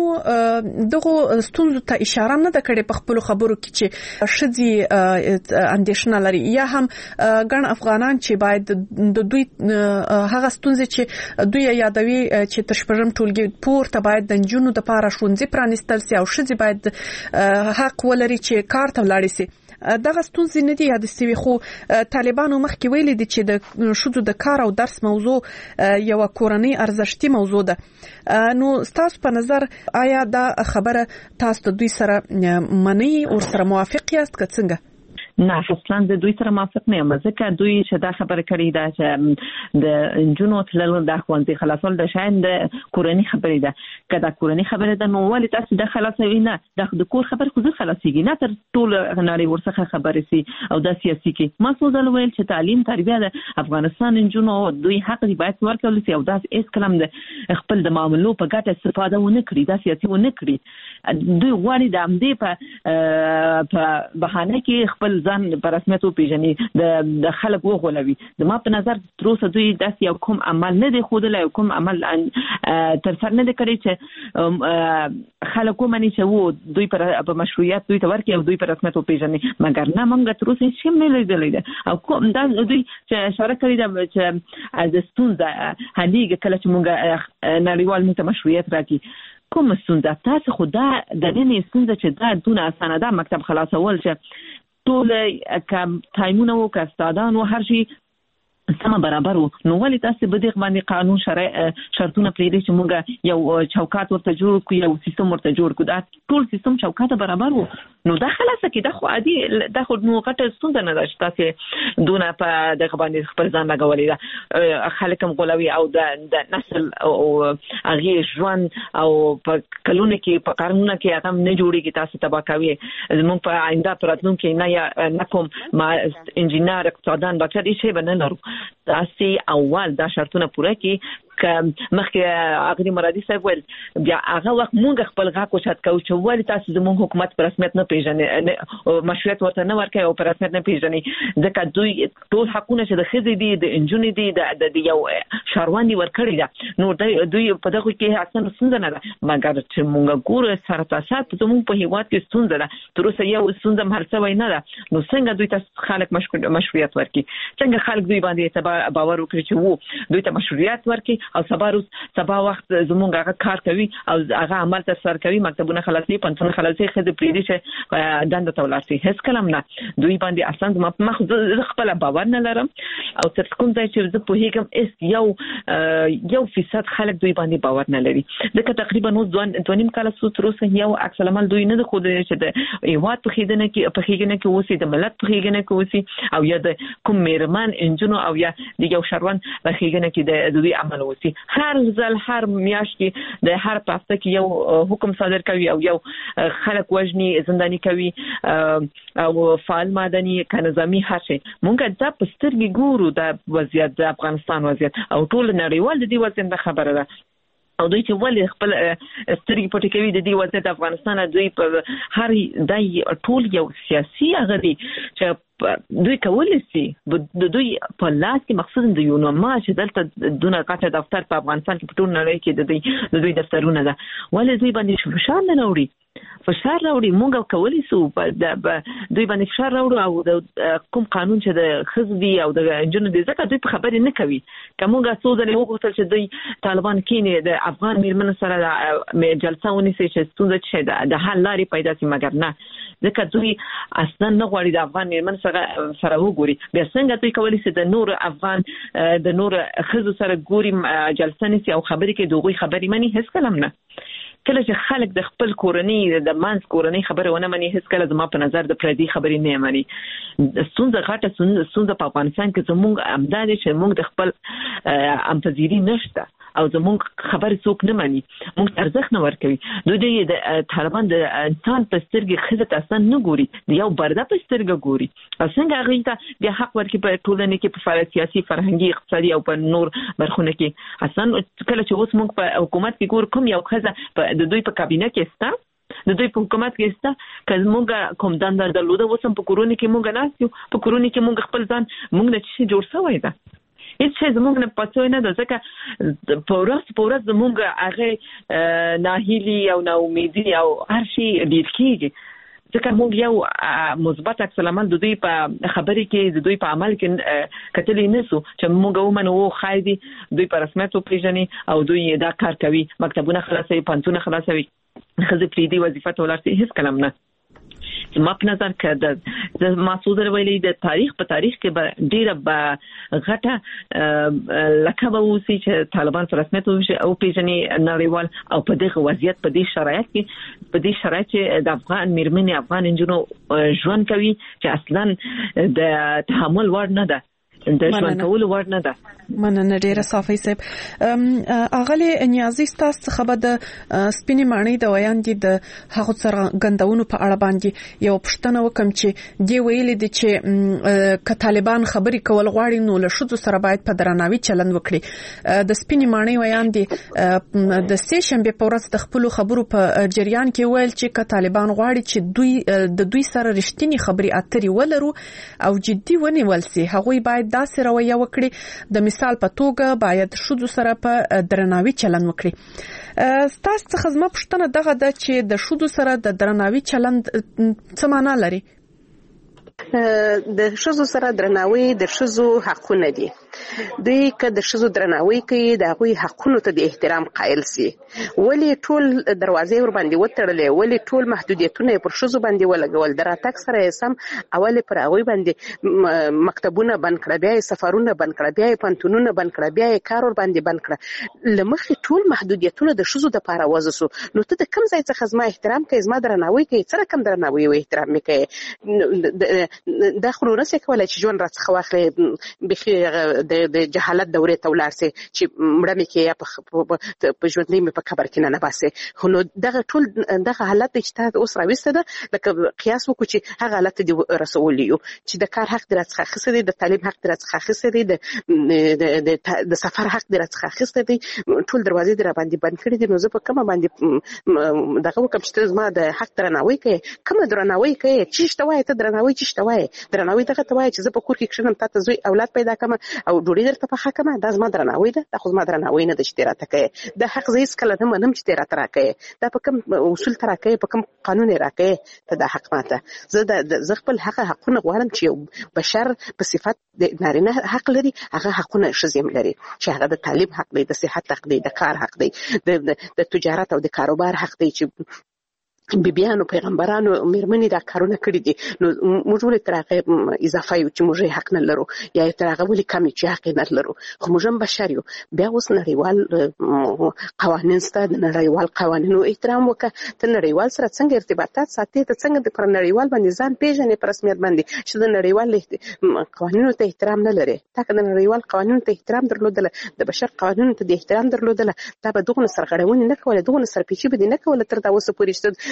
دغه ستونزو ته اشاره نه کړې په خپل خبرو کې چې شذي اندیشنه لري یا هم ګڼ افغانان چې باید د دوی هغه ستونزې چې دوی یادوي چې تشپرم ټولګي پورته باید د جنونو د پاره شونځي پرانستل سي او شذي باید حق ولري چې کار ته ولاړ سي. دغه ستونزې نه دي یاد سوي خو طالبانو مخکې ویلي دي چې د شذو د کار او درس موضوع یو کورنۍ ارزښتي موضوع ده. نو تاسو په نظر آیا دا خبره تاسو د دوی سره منئ او سره موافق یاست که څنګه؟ نه اصلا د دوی سره موافق نه یم ځکه دوی چې دا خبره کړې ده چې د جنونو تلل د ښوونځي خلاصول د شاین د کورنۍ خبرې ده که دا کورنۍ خبره ده نو ولې تاسو د خلاصوي نه د کور خبر خو ځکه خلاصيږي نه تر ټول نړۍ ورڅخه خبرې سي او د سیاسي کې ما څه ډول ویل چې تعلیم تربیه د افغانستان جنونو دوی حق دی باید ورکول سي او دا هیڅ کلم د خپل د معاملو په ګټه استفاده ونه کړي دا سیاسي ونه کړي دوی غواړي د امدې په په بهانه کې خپل ځان په رسمیت وپیژني د خلک وغولوي. د ما په نظر تر اوسه دوی داسې یو کوم عمل نه دی ښودلی او کوم عمل ترسره نه دی کړی چې خلک ومني چې و دوی په مشروعیت دوی ته ورکړي او دوی په رسمیت وپیژني مګر نه موږ تر اوسه هېڅ شی هم نه لیدلی دی او کوم دا دوی چې اشاره کړې ده چې د ستونزه حلېږي کله چې موږ نړیوال موږ ته مشروعیت راکړي کوم ستونزه تاسو خو دا د نننۍ ستونزه چې دا دونه اسانه ده مکتب خلاصول چې ټول کم تایمونه وو که استادان و هر شي سم برابر وو نو ولې تاسو به دغه باندې قانون شرع شرطونه پرې چې موږ یو چوکاټ ورته جوړ کړو یو سیستم ورته جوړ کړو دا ټول سیستم چوکاټ برابر وو نو دا خلاصه کې دا خو عادي دا خو نو غټه ستونزه نه ده چې تاسو دونه په دغه باندې خپل ځان لګولې ده خلک هم غولوي او د نسل او هغه ژوند او په کلونه کې په قانون کې هغه نه جوړیږي تاسو تبا کوي زموږ په آینده راتلونکي نه یا نه کوم ما انجینر اقتصاددان ډاکټر هیڅ به نه لرو تاسو اول دا شرطونه پوره کړئ که مخکې اغلی مرادي صاحب ویل بیا هغه وخت مونږ خپل غاښ اوچت کوو چې ولې تاسو زموږ حکومت په رسمیت نه پیژنئ مشروعیت ورته نه ورکوي او په رسمیت نه پیژنئ ځکه دوی ټول حقونه چې د ښځې دي د نجونې دي د یو ښاروندي ورکړي ده نو دوی په دغه کې اصلا ستونزه نه ده مګر چې مونږ ګورو سره تاسو زموږ په هیواد کې ستونزه ده تر اوسه یو ستونزه هم حل شوی نه ده نو څنګه دوی ته خلک مشروعیت ورکړي څنګه خلک دوی باندې باور وکړي چې وو دوی ته مشروعیت ورکړي او سبا روز سبا وخت زمونږ هغه کار کوي او هغه عمل تر سره کوي مکتبونه خلاصي پنځونه خلاصي خدای پریدي چې دنده تولار شي هیڅ کلم نه دوی باندې اصلا ما مخ خپل باور نه لرم او تر کوم ځای چې زه په هیګم اس یو یو فیصد خلک دوی باندې باور نه لري ځکه تقریبا نو دوه نیم کال څو تر اوسه یو عکس العمل دوی نه خو چې د ایواد په خېدنه کې په خېګنه کې اوسې د ملت په خېګنه کې اوسې او یا د کوم میرمن انجنو او یا د یو شروان په خېګنه کې د دوی عمل اوسې هر ځل هر میاشت کې د هر پاسته کې یو حکم صادر کوي او یو خلک وژني زنداني کوي او فعال مدني کنظامي هر شي مونږ دا په سترګې ګورو د وضعیت د افغانستان وضعیت او ټول نړیوال د دې وضعیت خبره ده او دوی چې ولې خپل سترګې پټې کوي د دې وضعیت افغانستان دوی په هر دای ټول یو سیاسي هغه دي چې دوی کولای شي د دوی په لاس کې مخصوصا د یو نوما چې دلته دونه غټه دفتر په افغانستان کې په ټول نړۍ کې د دوی د دوی دفترونه ده ولې دوی باندې فشار نه راوړي فشار راوړي موږ کولای شو د دوی باندې فشار راوړو او د کوم قانون چې د خزدي او د جنونو د ځکه دوی په خبرې نه کوي کومه څوځلې وغوښتل چې دوی طالبان کینې د افغان میرمن سره جلسه ونیسي چې ستونزه چې د حل لارې پیدا شي مګر نه ځکه دوی اصلا نه غواړي د افغان میرمن سره سره وګوري بیا څنګه دوی کولی شي د نور افغان د نور خزو سره ګوري جلسه نيسي او خبرې کې دوی خبرې مني هیڅ کلم نه کله چې خلک د خپل کورنۍ د مانس کورنۍ خبره ونه مني هیڅ کله زما په نظر د پردي خبرې نه مني ستونزه غټه ستونزه په افغانستان کې زموږ امداد چې موږ د خپل امپذيري نشته او زموږ خبرې څوک نه مني موږ ارزښت نه ورکوي دوی د طالبان د انسان په سترګې خزه اصلا نه ګوري د یو برده په سترګې ګوري څنګه هغه ته بیا حق ورکړي په ټولنه کې په فعالیت سیاسي فرهنګي اقتصادي او په نور برخونه کې اصلا کله چې اوس موږ په حکومت کې ګور کوم یو خزه د دوی په کابینه کې ستا د دوی په حکومت کې ستا که موږ کوم دنده درلوده وسم په کورونه کې موږ ناست یو په کورونه کې موږ خپل ځان موږ نه چې جوړ شوی ده هیڅ شی زموږ نه پاتې نه ده ځکه په ورځ په ورځ زموږ هغه ناهیلي او ناامیدي او هر شي ډیر کېږي ځکه موږ یو مثبت عکس العمل د دوی په خبرې کې د دوی په عمل کې کتلې نسو چې موږ ومنو خای دي دوی په رسمیت وپیژني او دوی دا کار کوي مکتبونه خلاصوي پانتونه خلاصوي خزه پریدي وظیفه ولرسي هیڅ کلام نه ما په نظر کې د مسعود ویلي د تاریخ په تاریخ کې ډیره به غټه لکه به وسی چې طالبان په رسمیت او پیژني نړیوال او په دغه وضعیت په دې شرایط کې په دې شرایط چې د افغان میرمنې افغان انجونو ژوند کوي چې اصلا د تحمل وړ نه ده د ژوند کول وړ نه ده مننه ډیره صافي صاحب اغلی نیازي تاسو څخه به د سپینې معنی د ویان دي د هغه سره غندونو په اړه باندې یو پښتنه وکم چې دی ویلي دي چې ک طالبان خبري کول غواړي نو له شذو سره باید په درناوي چلند وکړي د سپینې معنی ویان دي د سټیشن په ورځ د خپل خبرو په جریان کې ویل چې ک طالبان غواړي چې دوی د دوی سره رښتینی خبري اترې ولرو او جدي ونیول سي هغه باید داسې رویه وکړي د مثال په توګه باید شذو سره په درناوي چلند وکړي تاسو څخه زما پوښتنه دغه ده چې د شذو سره د درناوي چلند څه معنی لري د شذو سره درناوي د شذو حقونه دي دوی که د شذو درناوي کوي د هغوی حقونو ته د احترام قائل سي ولی ټول دروازې ور باندې وتړلې ولی ټول محدودیتونه پر شذو باندې ولګول دراتک سره سم اول پر هغوی باندې مکتبونه بند کړه بیا سفرونه بند کړه بیا پانتونونه بند کړه بیا کار ور باندې بند کړه لمخې ټول محدودیتونه د شذو د پاره وځسو نو ته د کم ځای څخه زما احترام کوي زما درناوي کوي سره کم درناوي او احترام کوي دا خو نه څه کولای چې ژوند راڅخه واخلې بخي د د جهالت دورې ته ولاړ سي چې مړه مې کې یا په ژوندۍ مې په قبر کې نه نه باسي خو نو دغه ټول دغه حالت چې تاسو اوس راوسته ده لکه قیاس وکړو چې هغه حالت دی رسولي چې د کار حق درڅخه خسته دي د تعلیم حق درڅخه خسته دي د د سفر حق درڅخه خسته دي ټول دروازې در باندې بند کړې دي نو زه په کومه باندې دغه وکم چې زما د حق درناوي کوي کومه درناوي کوي چې شتوای ته درناوي چې شتوای درناوي دغه ته وای چې زه په کور کې کښنم تاسو زوی اولاد پیدا کړم او ډوډۍ درته په حق ما دا زما درناوي ده دا خو زما درناوي نه د چې راته کوي د حق زیس کله نه منم چې راته راکوي دا په کوم اصول تر راکوي په کوم قانون راکوي ته د حق ماته زه د خپل حق حقونه غواړم چې بشر په صفات د نارینه حق لري هغه حقونه شزم لري چې هغه د تعلیم حق دی د صحت حق دی د کار حق دی د تجارت او د کاروبار حق دی چې بیبیانو پیغمبرانو میرمنې دا کارونه کړی دي نو موږ ولې تر هغه اضافه یو چې موږ حق نه لرو یا تر هغه ولې کم چې حق نه لرو خو موږ هم بشر یو بیا اوس نړیوال قوانین ستاسو د نړیوال قوانینو احترام وکړه ته نړیوال سره څنګه ارتباطات ساتي ته څنګه د پر نړیوال باندې ځان پیژنې پر رسمیت باندې چې د نړیوال قوانینو ته احترام نه لري تا که د نړیوال قوانینو ته احترام درلودل د بشر قوانینو ته د احترام درلودل تا به دغه سرغړونې نه کوله دغه سرپیچي به نه کوله تر دا اوسه پورې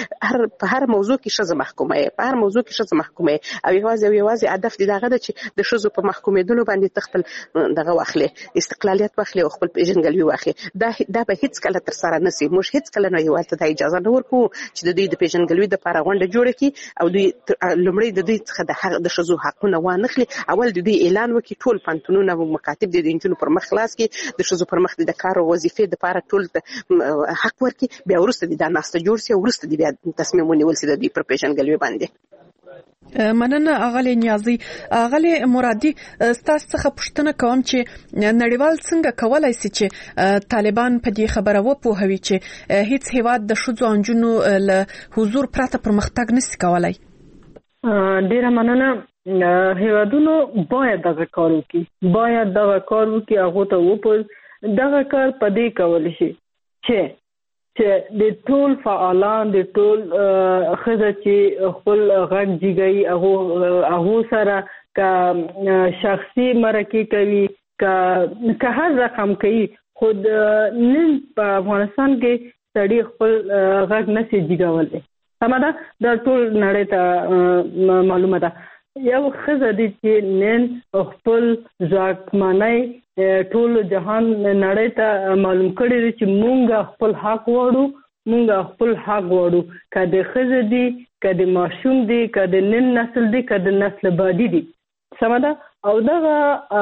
هر په هر موضوع کې شزه محکومه یې په هر موضوع کې شزه محکومه یې او یوازې او یوازې هدف دې دغه چې د شزو په محکومېدلو باندې تخپل دغه واخلي استقلالیت واخلي او خپل پیژنګلوي واخلي دا دا به هیڅ کله تر سره نسی موږ هیڅ کله نه یوازې ته اجازه نه ورکو چې د دې د پیژنګلوي د لپاره غونډه جوړه کړي او دوی لومړی د دوی څخه د حق د شزو حقونه وانخلي اول د دوی اعلان وکړي ټول پانتونونه او مکاتب د انجونو پر مخ خلاص کړي د شزو پر مخ د کار او وظیفې د لپاره ټول حق ورکړي بیا ورسته د ناسته جوړ شي ورسته د بیا تصمیم ونیول شي د دوی پر پیژنګلوي باندې مننه اغلی نیازي اغلی مرادي ستاسو څخه پوښتنه کوم چې نړیوال څنګه کولای شي چې طالبان په دې خبره وپوهوي چې هیڅ هیواد د شذو انجونو له حضور پرته پرمختګ نشي کولای. ډیره مننه. هیوادونو باید دغه کار وکړي باید دغه کار وکړي هغه ته وپوهوي دغه کار په دې کول شي چې چې د ټول فعالان د ټول خزه چې خپل غږ جګي هغه هغه سره کا شخصي مرکه کوي کا که هر رقم کوي خود نن په افغانستان کې سړي خپل غږ نشي جګولای سمدا د ټول نړۍ ته معلومه ده یو خزه دي چې نن خپل ځواکمنۍ ټول جهان نړۍ ته معلوم کړی دی چې مونږ خپل حق وړو مونږ خپل حق وړو کله خزه دي کله ماشوم دي کله نن نسل دي کله نسل بعدي دي سمدا او دغه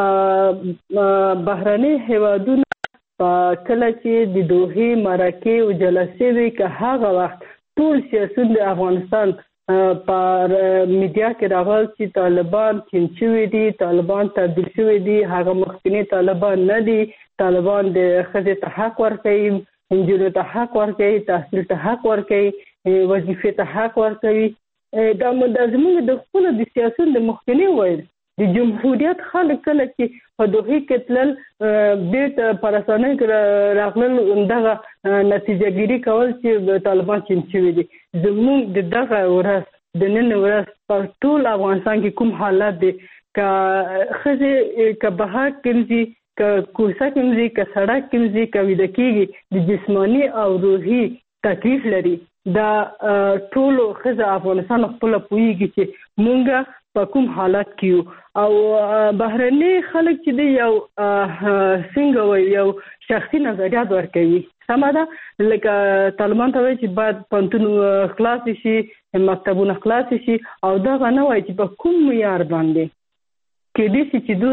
بهرني هیوادونه کله چې د دوه مرکه او جلسې وی که هغه وخت ټول سیاست د افغانستان پر میډیا کې راغل چې طالبان چینچوي دي طالبان تبدیل شوي دي هغه مخکنی طالبان نه دي طالبان د خځې ته حق ورکوي انجونو ته حق ورکوي تحصیل ته حق ورکوي وظیفې ته حق ورکوي دا زموږ د خپل د سیاست د مخکنی وایي د جمهوریت خلک کله چې په دوه کې تل بیت پرسانه راغلل دغه نتیجه ګیری کول چې طالبان چینچوي دي زموږ د دغه ورځ د نن ورځ په ټول افغانستان کې کوم حالات دي که خځې که بهر کمزي که کوڅه کمزي که سړک کمزي که ویده کېږي د جسماني او روحي تکلیف لري دا ټول خځه افغانستان خپل پوهیږي چې مونږ په کوم حالات کې او بهرني خلک چې دی یو څنګه وي یو شخصي نظریات ورکوي سمدا لکه طالبان ته وایي چې باید پانتون خلاص شي مکتبونه خلاص شي او دا نه وایي چې په کوم معیار باندې کې دې چې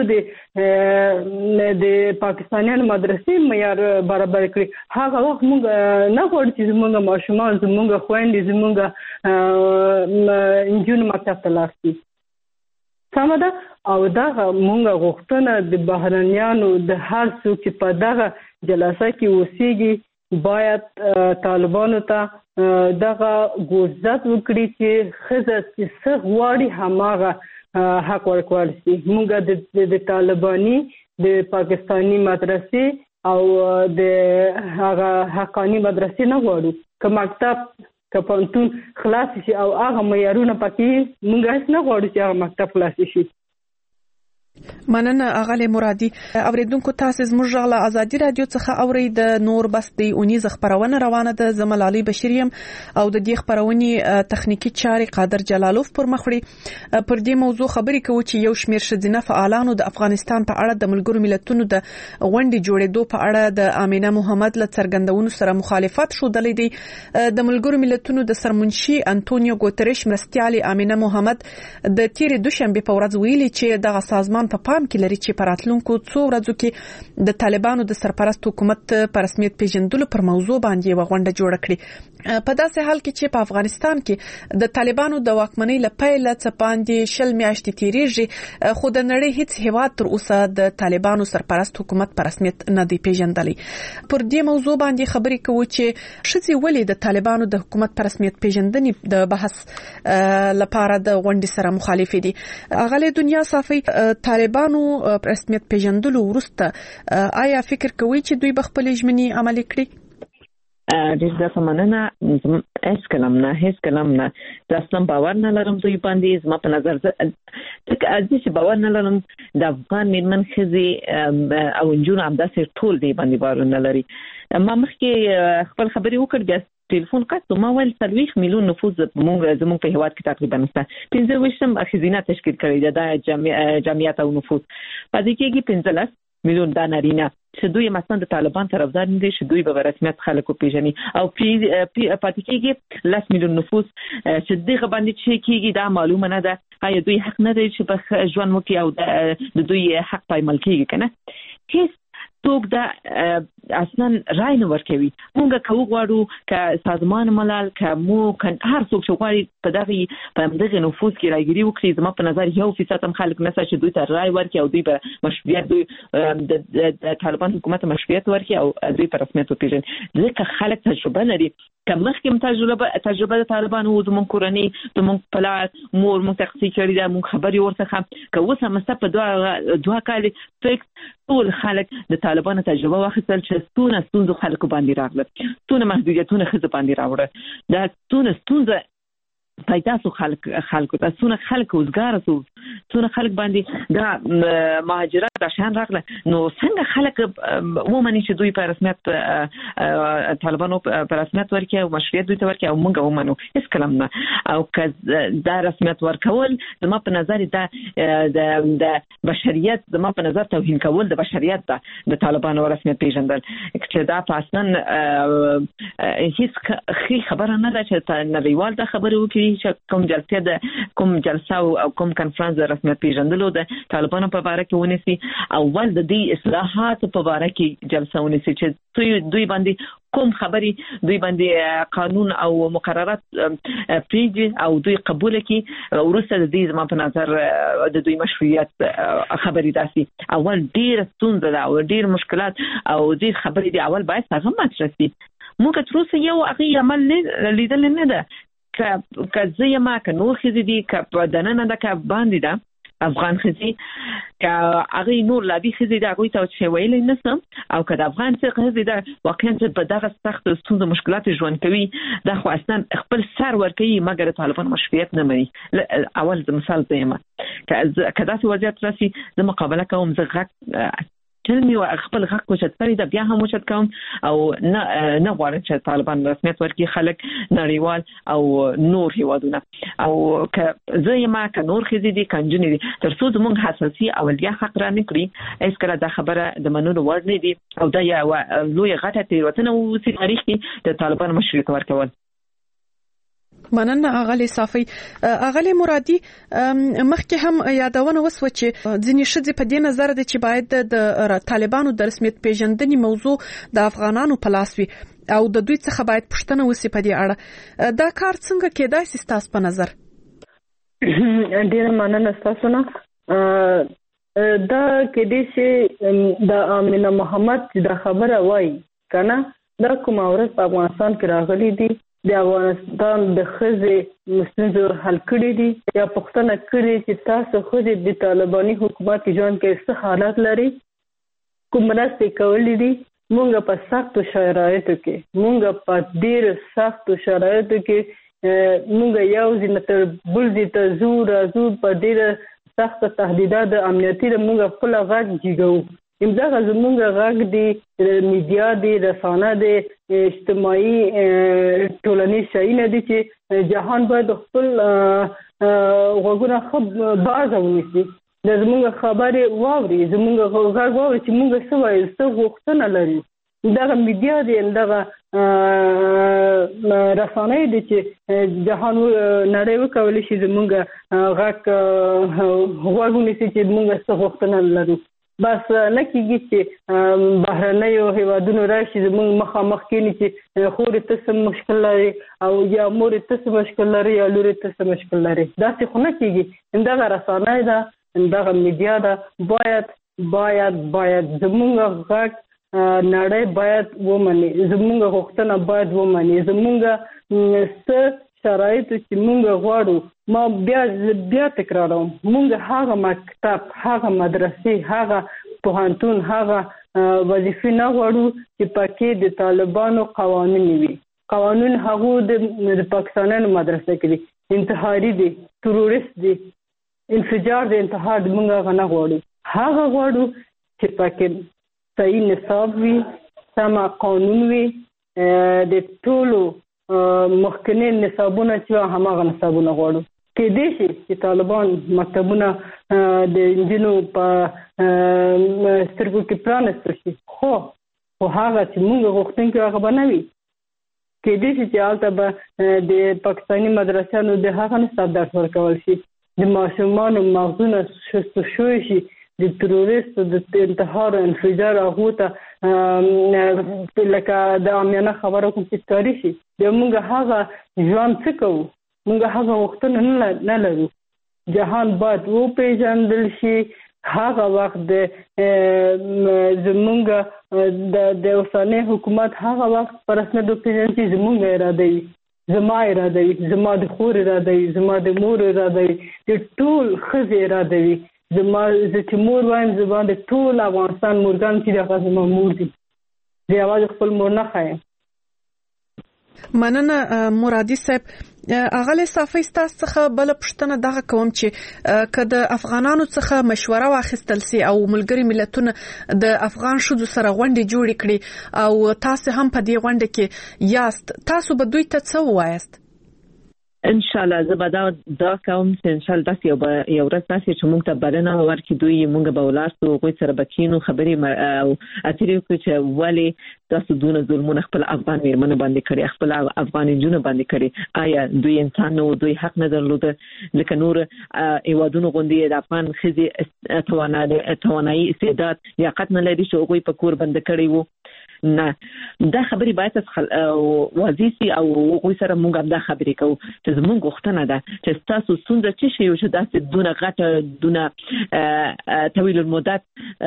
دوی د پاکستانیانو مدرسې معیار برابر کړي هغه وخت موږ نه غواړو چې زموږ ماشومان زموږ خويندې زموږ انجونو مکتب ته لاړ شي سمدا او دا مونږه غوښتنه د بهرنیانو د هر څوک چې په دغه جلسه کې اوسېږي باید طالبانو ته دغه ګوزات وکړي چې خزه چې څه غواړي هماغه حق ورکول شي مونږه د طالباني د پاکستاني مدرسې او د هغه حقاني مدرسې نه غواړو که مکتب که پانتون خلاص شي او هغه معیارونه پکې مونږ هیڅ نه غواړو چې هغه مکتب خلاص شي. مننه اغلی مرادي اوریدونکو تاسو زموږ غلا ازادي رادیو څخه اورید نور بس د اونیز خبرونه روانه ده زمل علي بشریم او د دې خبرونې تخنیکی چاري قادر جلالوف پر مخړي پر دې موضوع خبرې کوي چې یو شمیر شذینه فعالانو د افغانستان په اړه د ملګرو ملتونو د غونډې جوړېدو په اړه د امینه محمد له څرګندونو سره مخالفت شودلې دي د ملګرو ملتونو د سرمنشي انټونیو ګوتریش مرستيالي امینه محمد د تیرې دوشنبه په ورځ ویلي چې دغه سازمان په پام کې لري چې پراتلونکو څو ورځو کې د طالبانو د سرپرست حکومت په رسمیت پیژندلو پر موضوع باندې وغونډه جوړه کړي په داسې حال کې چې په افغانستان کې د طالبانو د واکمنۍ لپاره څه باندې شل میاشتې تیریږي خو د نړۍ هیڅ هیواد تر اوسه د طالبانو سرپرست حکومت په رسمیت نه دی پیژندلی پر دې موضوع باندې خبرې کوي چې شذې ولې د طالبانو د حکومت په رسمیت پیژندنې د بحث لپاره د غونډې سره مخالف دي اغلی دنیا صافي طالبانو رسمیت پیژندلو وروسته آیا فکر کوي چې دوی به خپل ژمنې عملي کړي؟ ډېر زیاته مننه. هیڅ کلام نه هیڅ کلام نه د اصلا باور نه لرم دوی باندې. زما په نظر چې باور نه لرم د افغان میرمن ښځې او نجونو همداسې ټول دی باندې باور نه لري. ما مخکې خپل خبرې وکړ بیا ټلیفون قط ما ویل څلوېښت میلیون نفوس زموږ زموږ په هېواد کې تقریبا شته. پنځه ویشتم ښځینه تشکیل کړی دی دا جمعیت او نفوس. په دې کې پنځلس میلیون دا نارینه چې دوی مثلا د طالبان طرفدار نه دي چې دوی به رسمیت خلک وپېژني او پاتې کېږي لس میلیون نفوس چې دغه باندې چې کېږي دا معلومه نه ده آیا دوی حق نه دی چې په ژوند وکړي او د دوی حق پایمال کېږي که نه. هېڅ څوک دا اصلا رای نه ورکوي. مونږ که وغواړو که سازمان ملل که مو هر څوک چې غواړي په دغه په همدغه نفوذ کې رایګیري وکړي زما په نظر یو فیصد هم خلک نشته چې دوی ته رای ورکړي او دوی به مشروعیت دوی د طالبان حکومت مشروعیت ورکړي او دوی په رسمیت وپېژني. ځکه خلک تجربه لري. که مخکې تجربه تجربه د طالبان وو زموږ کورنۍ زموږ پلار مور موږ تقصیر کړي ده موږ خبرې ورڅخه که اوس هم ستا په دوه دوه کالې فکس ټول خلک د طالبانو تجربه واخیستل چې څونه ستونزو خلکو باندې راغله څونه محدودیتونه ښځو باندې راوړه دا څونه ستونزه پیدا سو خلک خلکو ته څونه خلک وزګاره سو څونه خلک باندې دا مهاجرت راشان راغله. نو څنګه خلک ومني چې دوی په رسمیت طالبانو په رسمیت ورکړي او مشروعیت دوی ته ورکړي او موږ ومنو؟ هیڅ کلام نه. او که دا رسمیت ورکول زما په نظر دا د بشریت زما په نظر توهین کول د بشریت ده د طالبانو رسمیت پیژندل چې دا په اصلا هیڅ ښه خبره نه ده چې نړیوال دا خبره وکړي چې کوم جلسه ده کوم جلسه او کوم کنفرانس د رسمیت پیژندلو د طالبانو په اړه کې ونیسي اول د دې اصلاحات په اړه کې جلسه ونیسي چې دوی باندې کوم خبري دوی باندې قانون او مقررات پیږي او دوی قبول کړي ورسته د دې زما په نظر د دوی مشروعیت خبري داسي اول ډیر ستونزه ده او ډیر مشکلات او ډیر خبري دی اول باید هغه مطرح شي. موږ تر اوسه یو هغه عمل لیدل نه ده که که زه یم که نور ښځې دي که په دننه ده که باندې ده افغان ښځې که هغوی نور لابي ښځې ده هغوی ته چې ویلی نه شم او که د افغان ښځې ده واقعا چې په دغه سختو ستونزو مشکلاتو ژوند کوي دا خو اصلا خپل سر ورکوي مګر طالبان مشروعیت نه مني. اول زه مثال زه یم که داسې وضعیت راسي زه مقابله کوم زه غږ چلمی و خپل غږ کوشت کړی دا بیا هم وشت کوم او نه نه غواړم چې طالبان رسمیت ورکړي خلک نړیوال او نور هیوادونه او که زه یم که نور ښځې دي که نجونې دي تر څو زموږ حساسي اولیا حق را نه کړي هېڅکله دا خبره د منلو وړ نه دي او دا یوه لویه غټه تېروتنه واوسي تاریخ کې د طالبان مشروعیت ورکول. مننه اغلی صافی. اغلی مرادي مخکې هم یادونه وسوه چې ځینې ښځې په دې نظر دي چې باید د طالبانو د رسمیت پیژندنې موضوع د افغانانو په لاس وي او د دوی څخه باید پوښتنه وشي په دې اړه. دا کار څنګه کېدای شي ستاسو په نظر؟ ډېره مننه ستاسو نه. دا کېدای شي د امینه محمد دا خبره وایي که نه دا کومه ورځ په افغانستان کې راغلي دي د افغانستان د ښځې ستونزو حل کړي دي یا پوښتنه کړې چې تاسو ښځې د طالباني حکومت ژوند کې څه حالات لري کوم مرستې کولې دي. مونږ په سختو شرایطو کې مونږ په ډېرو سختو شرایطو کې مونږ یو ځای تر بل ځای ته ځو راځو په ډېره سخته تهدیدات امنیتي د مونږ خپل غږ جګوو. همدغه زمونږ غږ دی میډیا دی رسانه دی اجتماعي ټولنیز شیونه دي چې جهان باید خپل غوږونه ښه بازه ونیسي د زمونږ خبرې واوري زمونږ غږ واوري چې مونږ څه وایو څه غوښتنه لري. دغه میډیا دی دغه رسانه دي چې جهان نړۍ وکولی شي زمونږ غږ غوږ ونیسي چې مونږ څه غوښتنه لرو. بس نه کېږي چې بهرنیو هیوادونو راشي زموږ مخامخ کېني چې خورې ته څه مشکل لري او یا مورې ته څه مشکل لري یا لورې ته څه مشکل لري. داسې خو نه کېږي. همدغه رسانه ده همدغه میډیا ده باید باید باید زموږ غږ نړۍ باید ومني زموږ غوښتنه باید ومني زموږ څه شرایطو چې مونږ غواړو. ما بیا بیا تکراروم مونږ هغه مکتب هغه مدرسې هغه پوهنتون هغه وظیفې نه غواړو چې پکې د طالبانو قوانین وي. قانون هغه د پاکستاني مدرسې کې دي، انتحاري دي، تروریست دي، انفجار د انتحار موږ هغه نه غواړو. هغه غواړو چې پکې صحیح نصاب وي، سم قانون وي، د ټولو مخکنی نصابونه چې هماغه نصابونه غواړو. کېدای شي چې طالبان مکتبونه د انجینو په سترګو کې پرانستل شي، خو خو هغه چې موږ غوښتونکي هغه به نه وي. کېدای شي چې هلته به د پاکستاني مدرسانو د هغه نصاب درس ورکول شي، د ماشومانو مغزونه شست شوی شي، د تروریست د انتحار او انفجار هغه ته لکه د عامیانه خبرو کوم چې کاری شي. بیا موږ هغه ژوند څه کوو؟ موږ هغه وختونه نه لرو. جهان باید وپېژندل شي. هغه وخت د زمونږ د اوسنی حکومت هغه وخت په رسمیت وپېژني چې زمونږ اراده وي، زما اراده وي، زما د خور اراده وي، زما د مور اراده وي، د ټول ښځې اراده وي. زما زه چې مور وایم زما د ټول افغانستان مورګان چې دغه زما مور دي، زه یوازې خپل مور نه ښایم. مننه مرادي صاحب. اغلی صافی ستاسو څخه بل پښتنه دغه کوم چې که د افغانانو څخه مشوره واخیستل سي او ملګری ملتونه د افغان شذو سره غونډې جوړې کړي او تاسو هم په دې غونډه کې یاست، تاسو به دوی ته څه وایاست؟ ان شاء الله زه به دا دا کوم چې ان شاء الله تاسو یو یو ورځ تاسو چې موږ ته بلنه ورکړي، دوی موږ به ولارسو غوي سره بکینو خبرې او اترې کوي چې ولی تاسو دونه ظلمونه خپل افغان میرمنو باندې کړی، خپل افغان جنونو باندې کړی. آیا دوی انسان نو دوی حق نه درلوده لکه نور ایوادونو غوندي د افغان خزي توانایي توانایي استعداد لیاقت نه لري چې غوي په کور باندې کړی وو؟ نه، دا خبرې باید واضح سي او غوي سره موږ دا خبرې کوو چې زموږ غوښتنه ده چې تاسو څنګه چې شي چې داسې دونه غټه دونه طویل المدت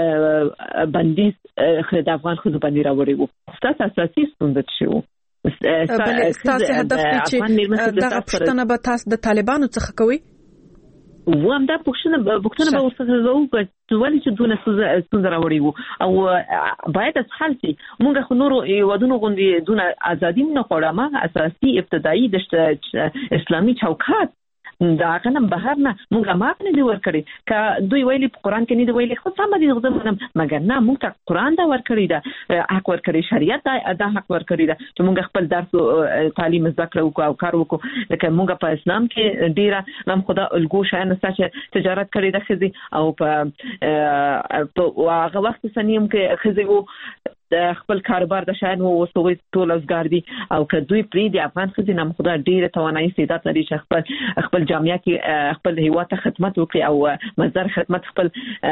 بندیز د افغان خو باندې راوړي وو. تاسو اساسي څنګه شي وو؟ بل تاسو هدف چې دغه پښتنه به تاسو د طالبانو څخه کوي؟ و هم دا پښتنه پښتنه به ورسره وکړي ولې چې دونه څنګه راوړي وو او باید اسهال سي. موږ خو نور ودونو غوندي دونه ازادي نه غواړم. اساسي ابتدایي د اسلامي چوکاټ دا غنم بهر نه موږ ما نه دی ورکړي. که دوی ویلي په قران کې نه دی ویلي خو سم دي غوښتم، مګر نه موږ ته قران دا ورکړي دا حق ورکړي، شریعت دا حق ورکړي دا چې موږ خپل درس تعلیم زده کړو او کار وکړو. لکه موږ په اسلام کې ډیره نام خدا الګو شاین سچ تجارت کړی د خزي او په هغه وخت سنیم کې خزي وو خپل کاروبار د شاین وو وسوي ټول ازګار دي او که دوی پری دی افغان خزي نام خدا ډیره توانایي استعداد لري چې خپل خپل جامعه کې خپل هیواد ته خدمت وکړي او مصدر خدمت خپل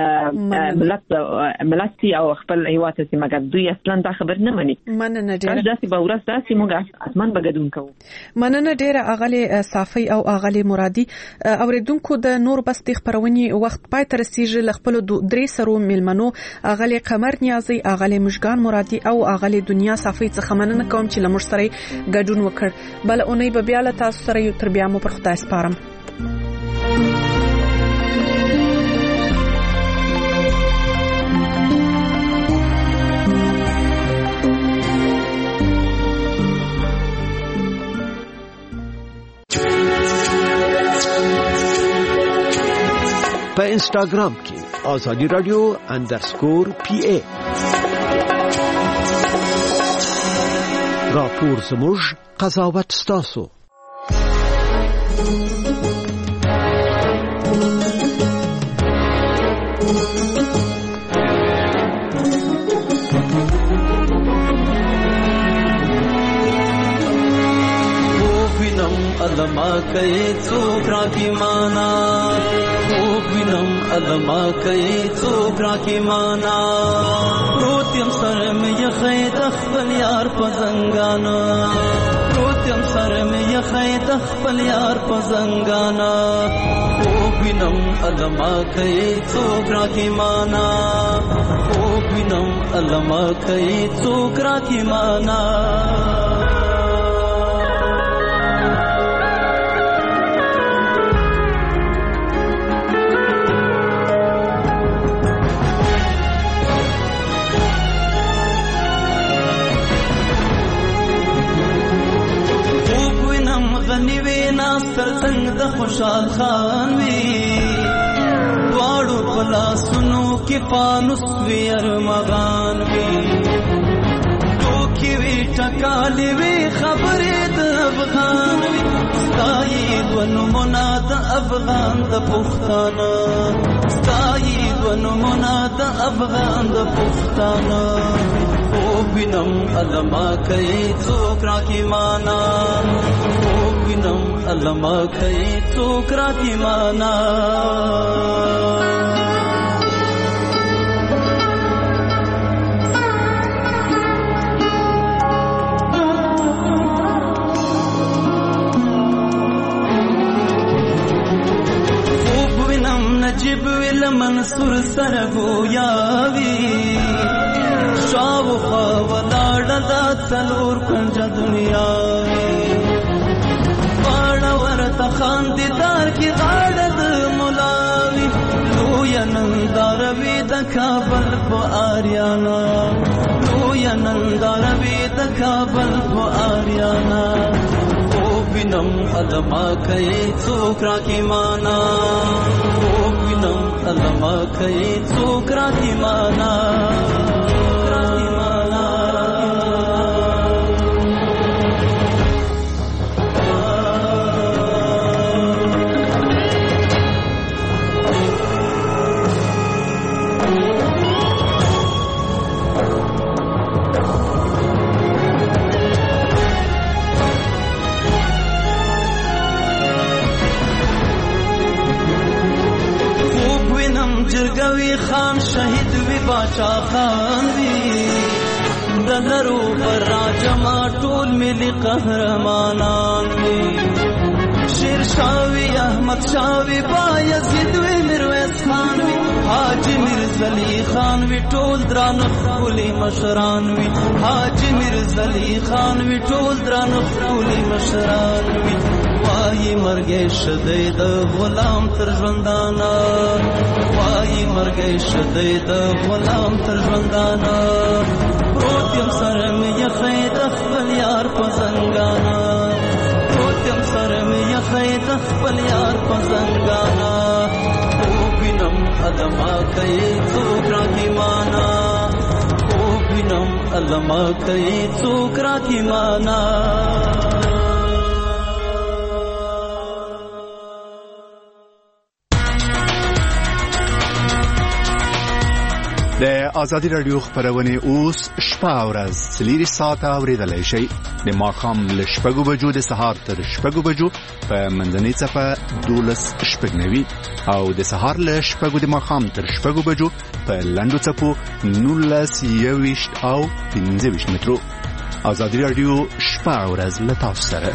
ملت ملت او خپل هیواد ته مګر دوی اصلا دا خبر نه مني. مننه ډیره داسې به ورځ داسې موږ اسمان بغدون کوو. مننه ډیره اغلی صافی او اغلی مرادي. اوریدونکو د نور بس د خبرونې وخت پای تر سیج خپل درې سرو ملمنو اغلی قمر نیازي، اغلی مشګان مرادي او اغلی دنیا صافی څخه مننه کوم چې لمر سره ګډون وکړ. بل اونۍ به بیا له تاسو سره یو تر بیا مو پر خدای سپارم. په انستګرام کې آزادی رادیو انډرسکور پی ای راپور زموږ قضاوت ستاسو. علما کوي څوک راکی معنا، خوب وینم علما کوي څوک راکی معنا، روتیم سره مې یخې د خپل یار په زنګانا، روتیم سره مې یخې د خپل یار په زنګانا، خوب وینم علما کوي څوک راکی معنا، خوب وینم علما کوي څوک راکی معنا. ترڅنګ د خوشحال خان وی دواړو پلاسونو کې فانوس وی ارمغان وی ټوکی وی ټکالې وی خبرې د افغان وی ستایي ونمونه د افغان د پښتانه ستایي ونمونه د افغان د پښتانه خوب وینم علما کوي څوک راکې مانا خوب وینم علما کوي څوک راکې مانا نجیب ویل منصور سره گویاوی شاوخوا ولاړه دا څلور کنجه دنیاوی واړه ورته خاندیدار کې غاړه د ملاوی لویه ننداره وي د کابل په آریانا لویه ننداره وي د کابل په آریانا وینم علما کوي څوک راکې مانا خوب وینم علما کوي څوک راکې مانا جرګوي خان شهید وی باچا خان وی دلرو پر راجما ټول ملي قهرمانان وی شیر شاوی احمد شاوی بایزید وی میرویس خان وی حاجی میرزلی خان وی ټول دران خولي مشران وی حاجی میرزلی خان وی ټول دران خولي مشران وی وای مرګ شدی د غلام تر ژوندانا وای مرګ شدی د غلام تر ژوندانا پروتیم سره مې یخې د خپل یار په زنګانا پروتیم سره مې یخې د خپل یار په زنګانا خوب وینم علما کوي څوک راکې مانا خوب وینم علما کوي څوک راکې مانا د آزادي رادیو خبرونه اوس شپه او ورځ څلور ساعته اوریدلای شئ د ماښام له شپږو بجو د سهار تر شپږو بجو په منځنۍ صفه دولس شپږنوي او د سهار له شپږو د ماښام تر شپږو بجو په لنډو څپو نولس یوویشت او پنځه ویشت مترو. آزادي رادیو شپه او ورځ له تاسو سره.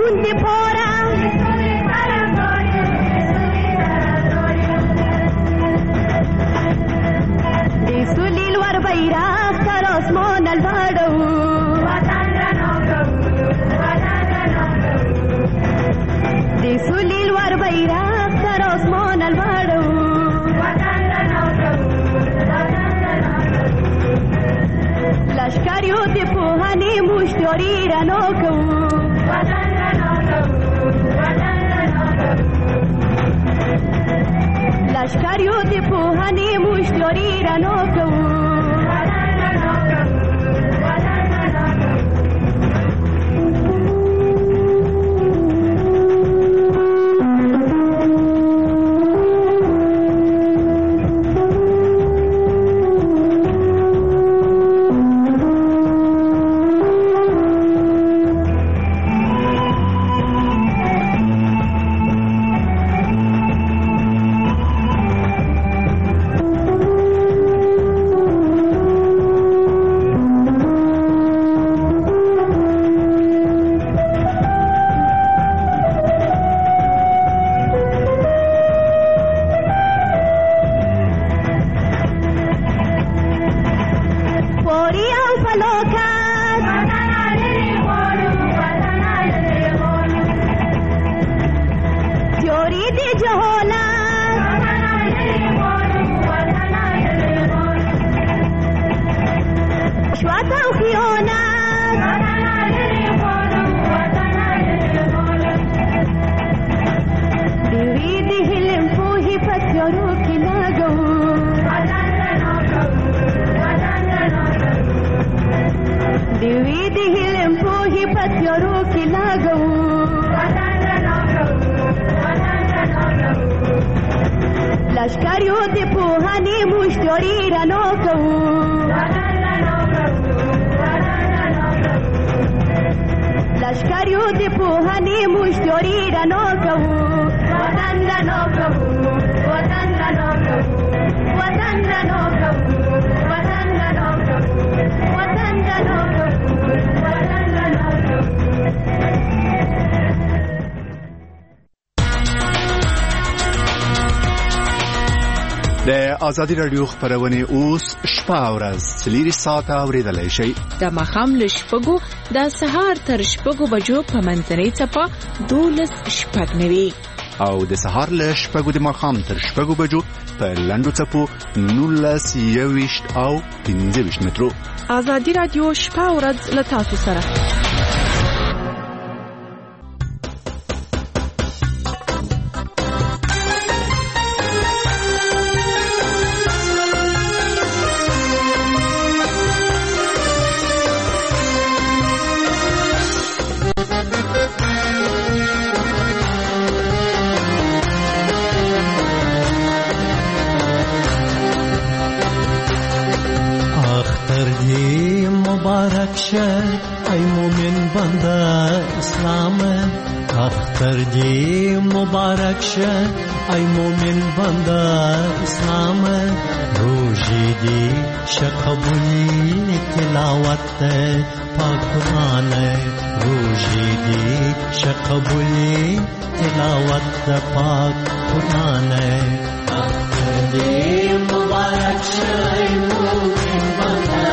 دون دی پورا دی سلیل ور بیراق تر آسمان الوارو دی سلیل ور بیراق تر آسمان الوارو لشکریو دی پوهانی مشتیاری رنو کو لشکریو دی پوهانی مشتیاری رنو کو لشکریو دی پوهانی مشتیاری رنو کو لشکریو دی پوهانی مشتیاری رنو کو وطن رنو کو وطن رنو کو وطن رنو کو وطن رنو کو وطن رنو کو وطن رنو کو د آزادي رادیو خبرونه اوس شپه او ورځ څلور ساعته اوریدلای شئ د ماښام له شپږو د سهار تر شپږو بجو په منځنۍ څپه دولس شپږ نوي او د سهار له شپږو د ماښام تر شپږو بجو په لنډو څپو نولس یوویشت او پنځه ویشت مترو. آزادي رادیو شپه او ورځ له تاسو سره. ای مومن بنده اسلام اختر دی مبارک شه ای مومن بنده اسلام روزی دی شقبولی تلاوت پاک قرآن روزی دی شقبولی تلاوت پاک قرآن اختر دی مبارک شه ای مومن بنده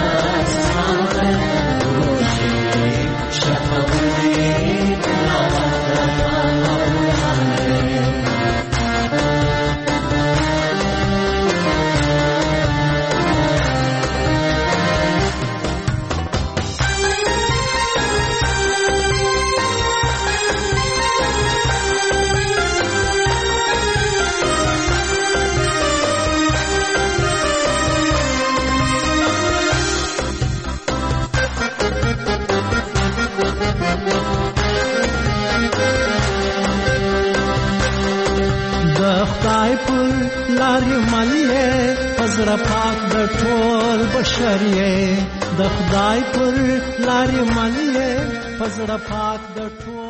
پزړه پاک د ټول بشریه د خدای پر لارې ملې پزړه پاک د ټول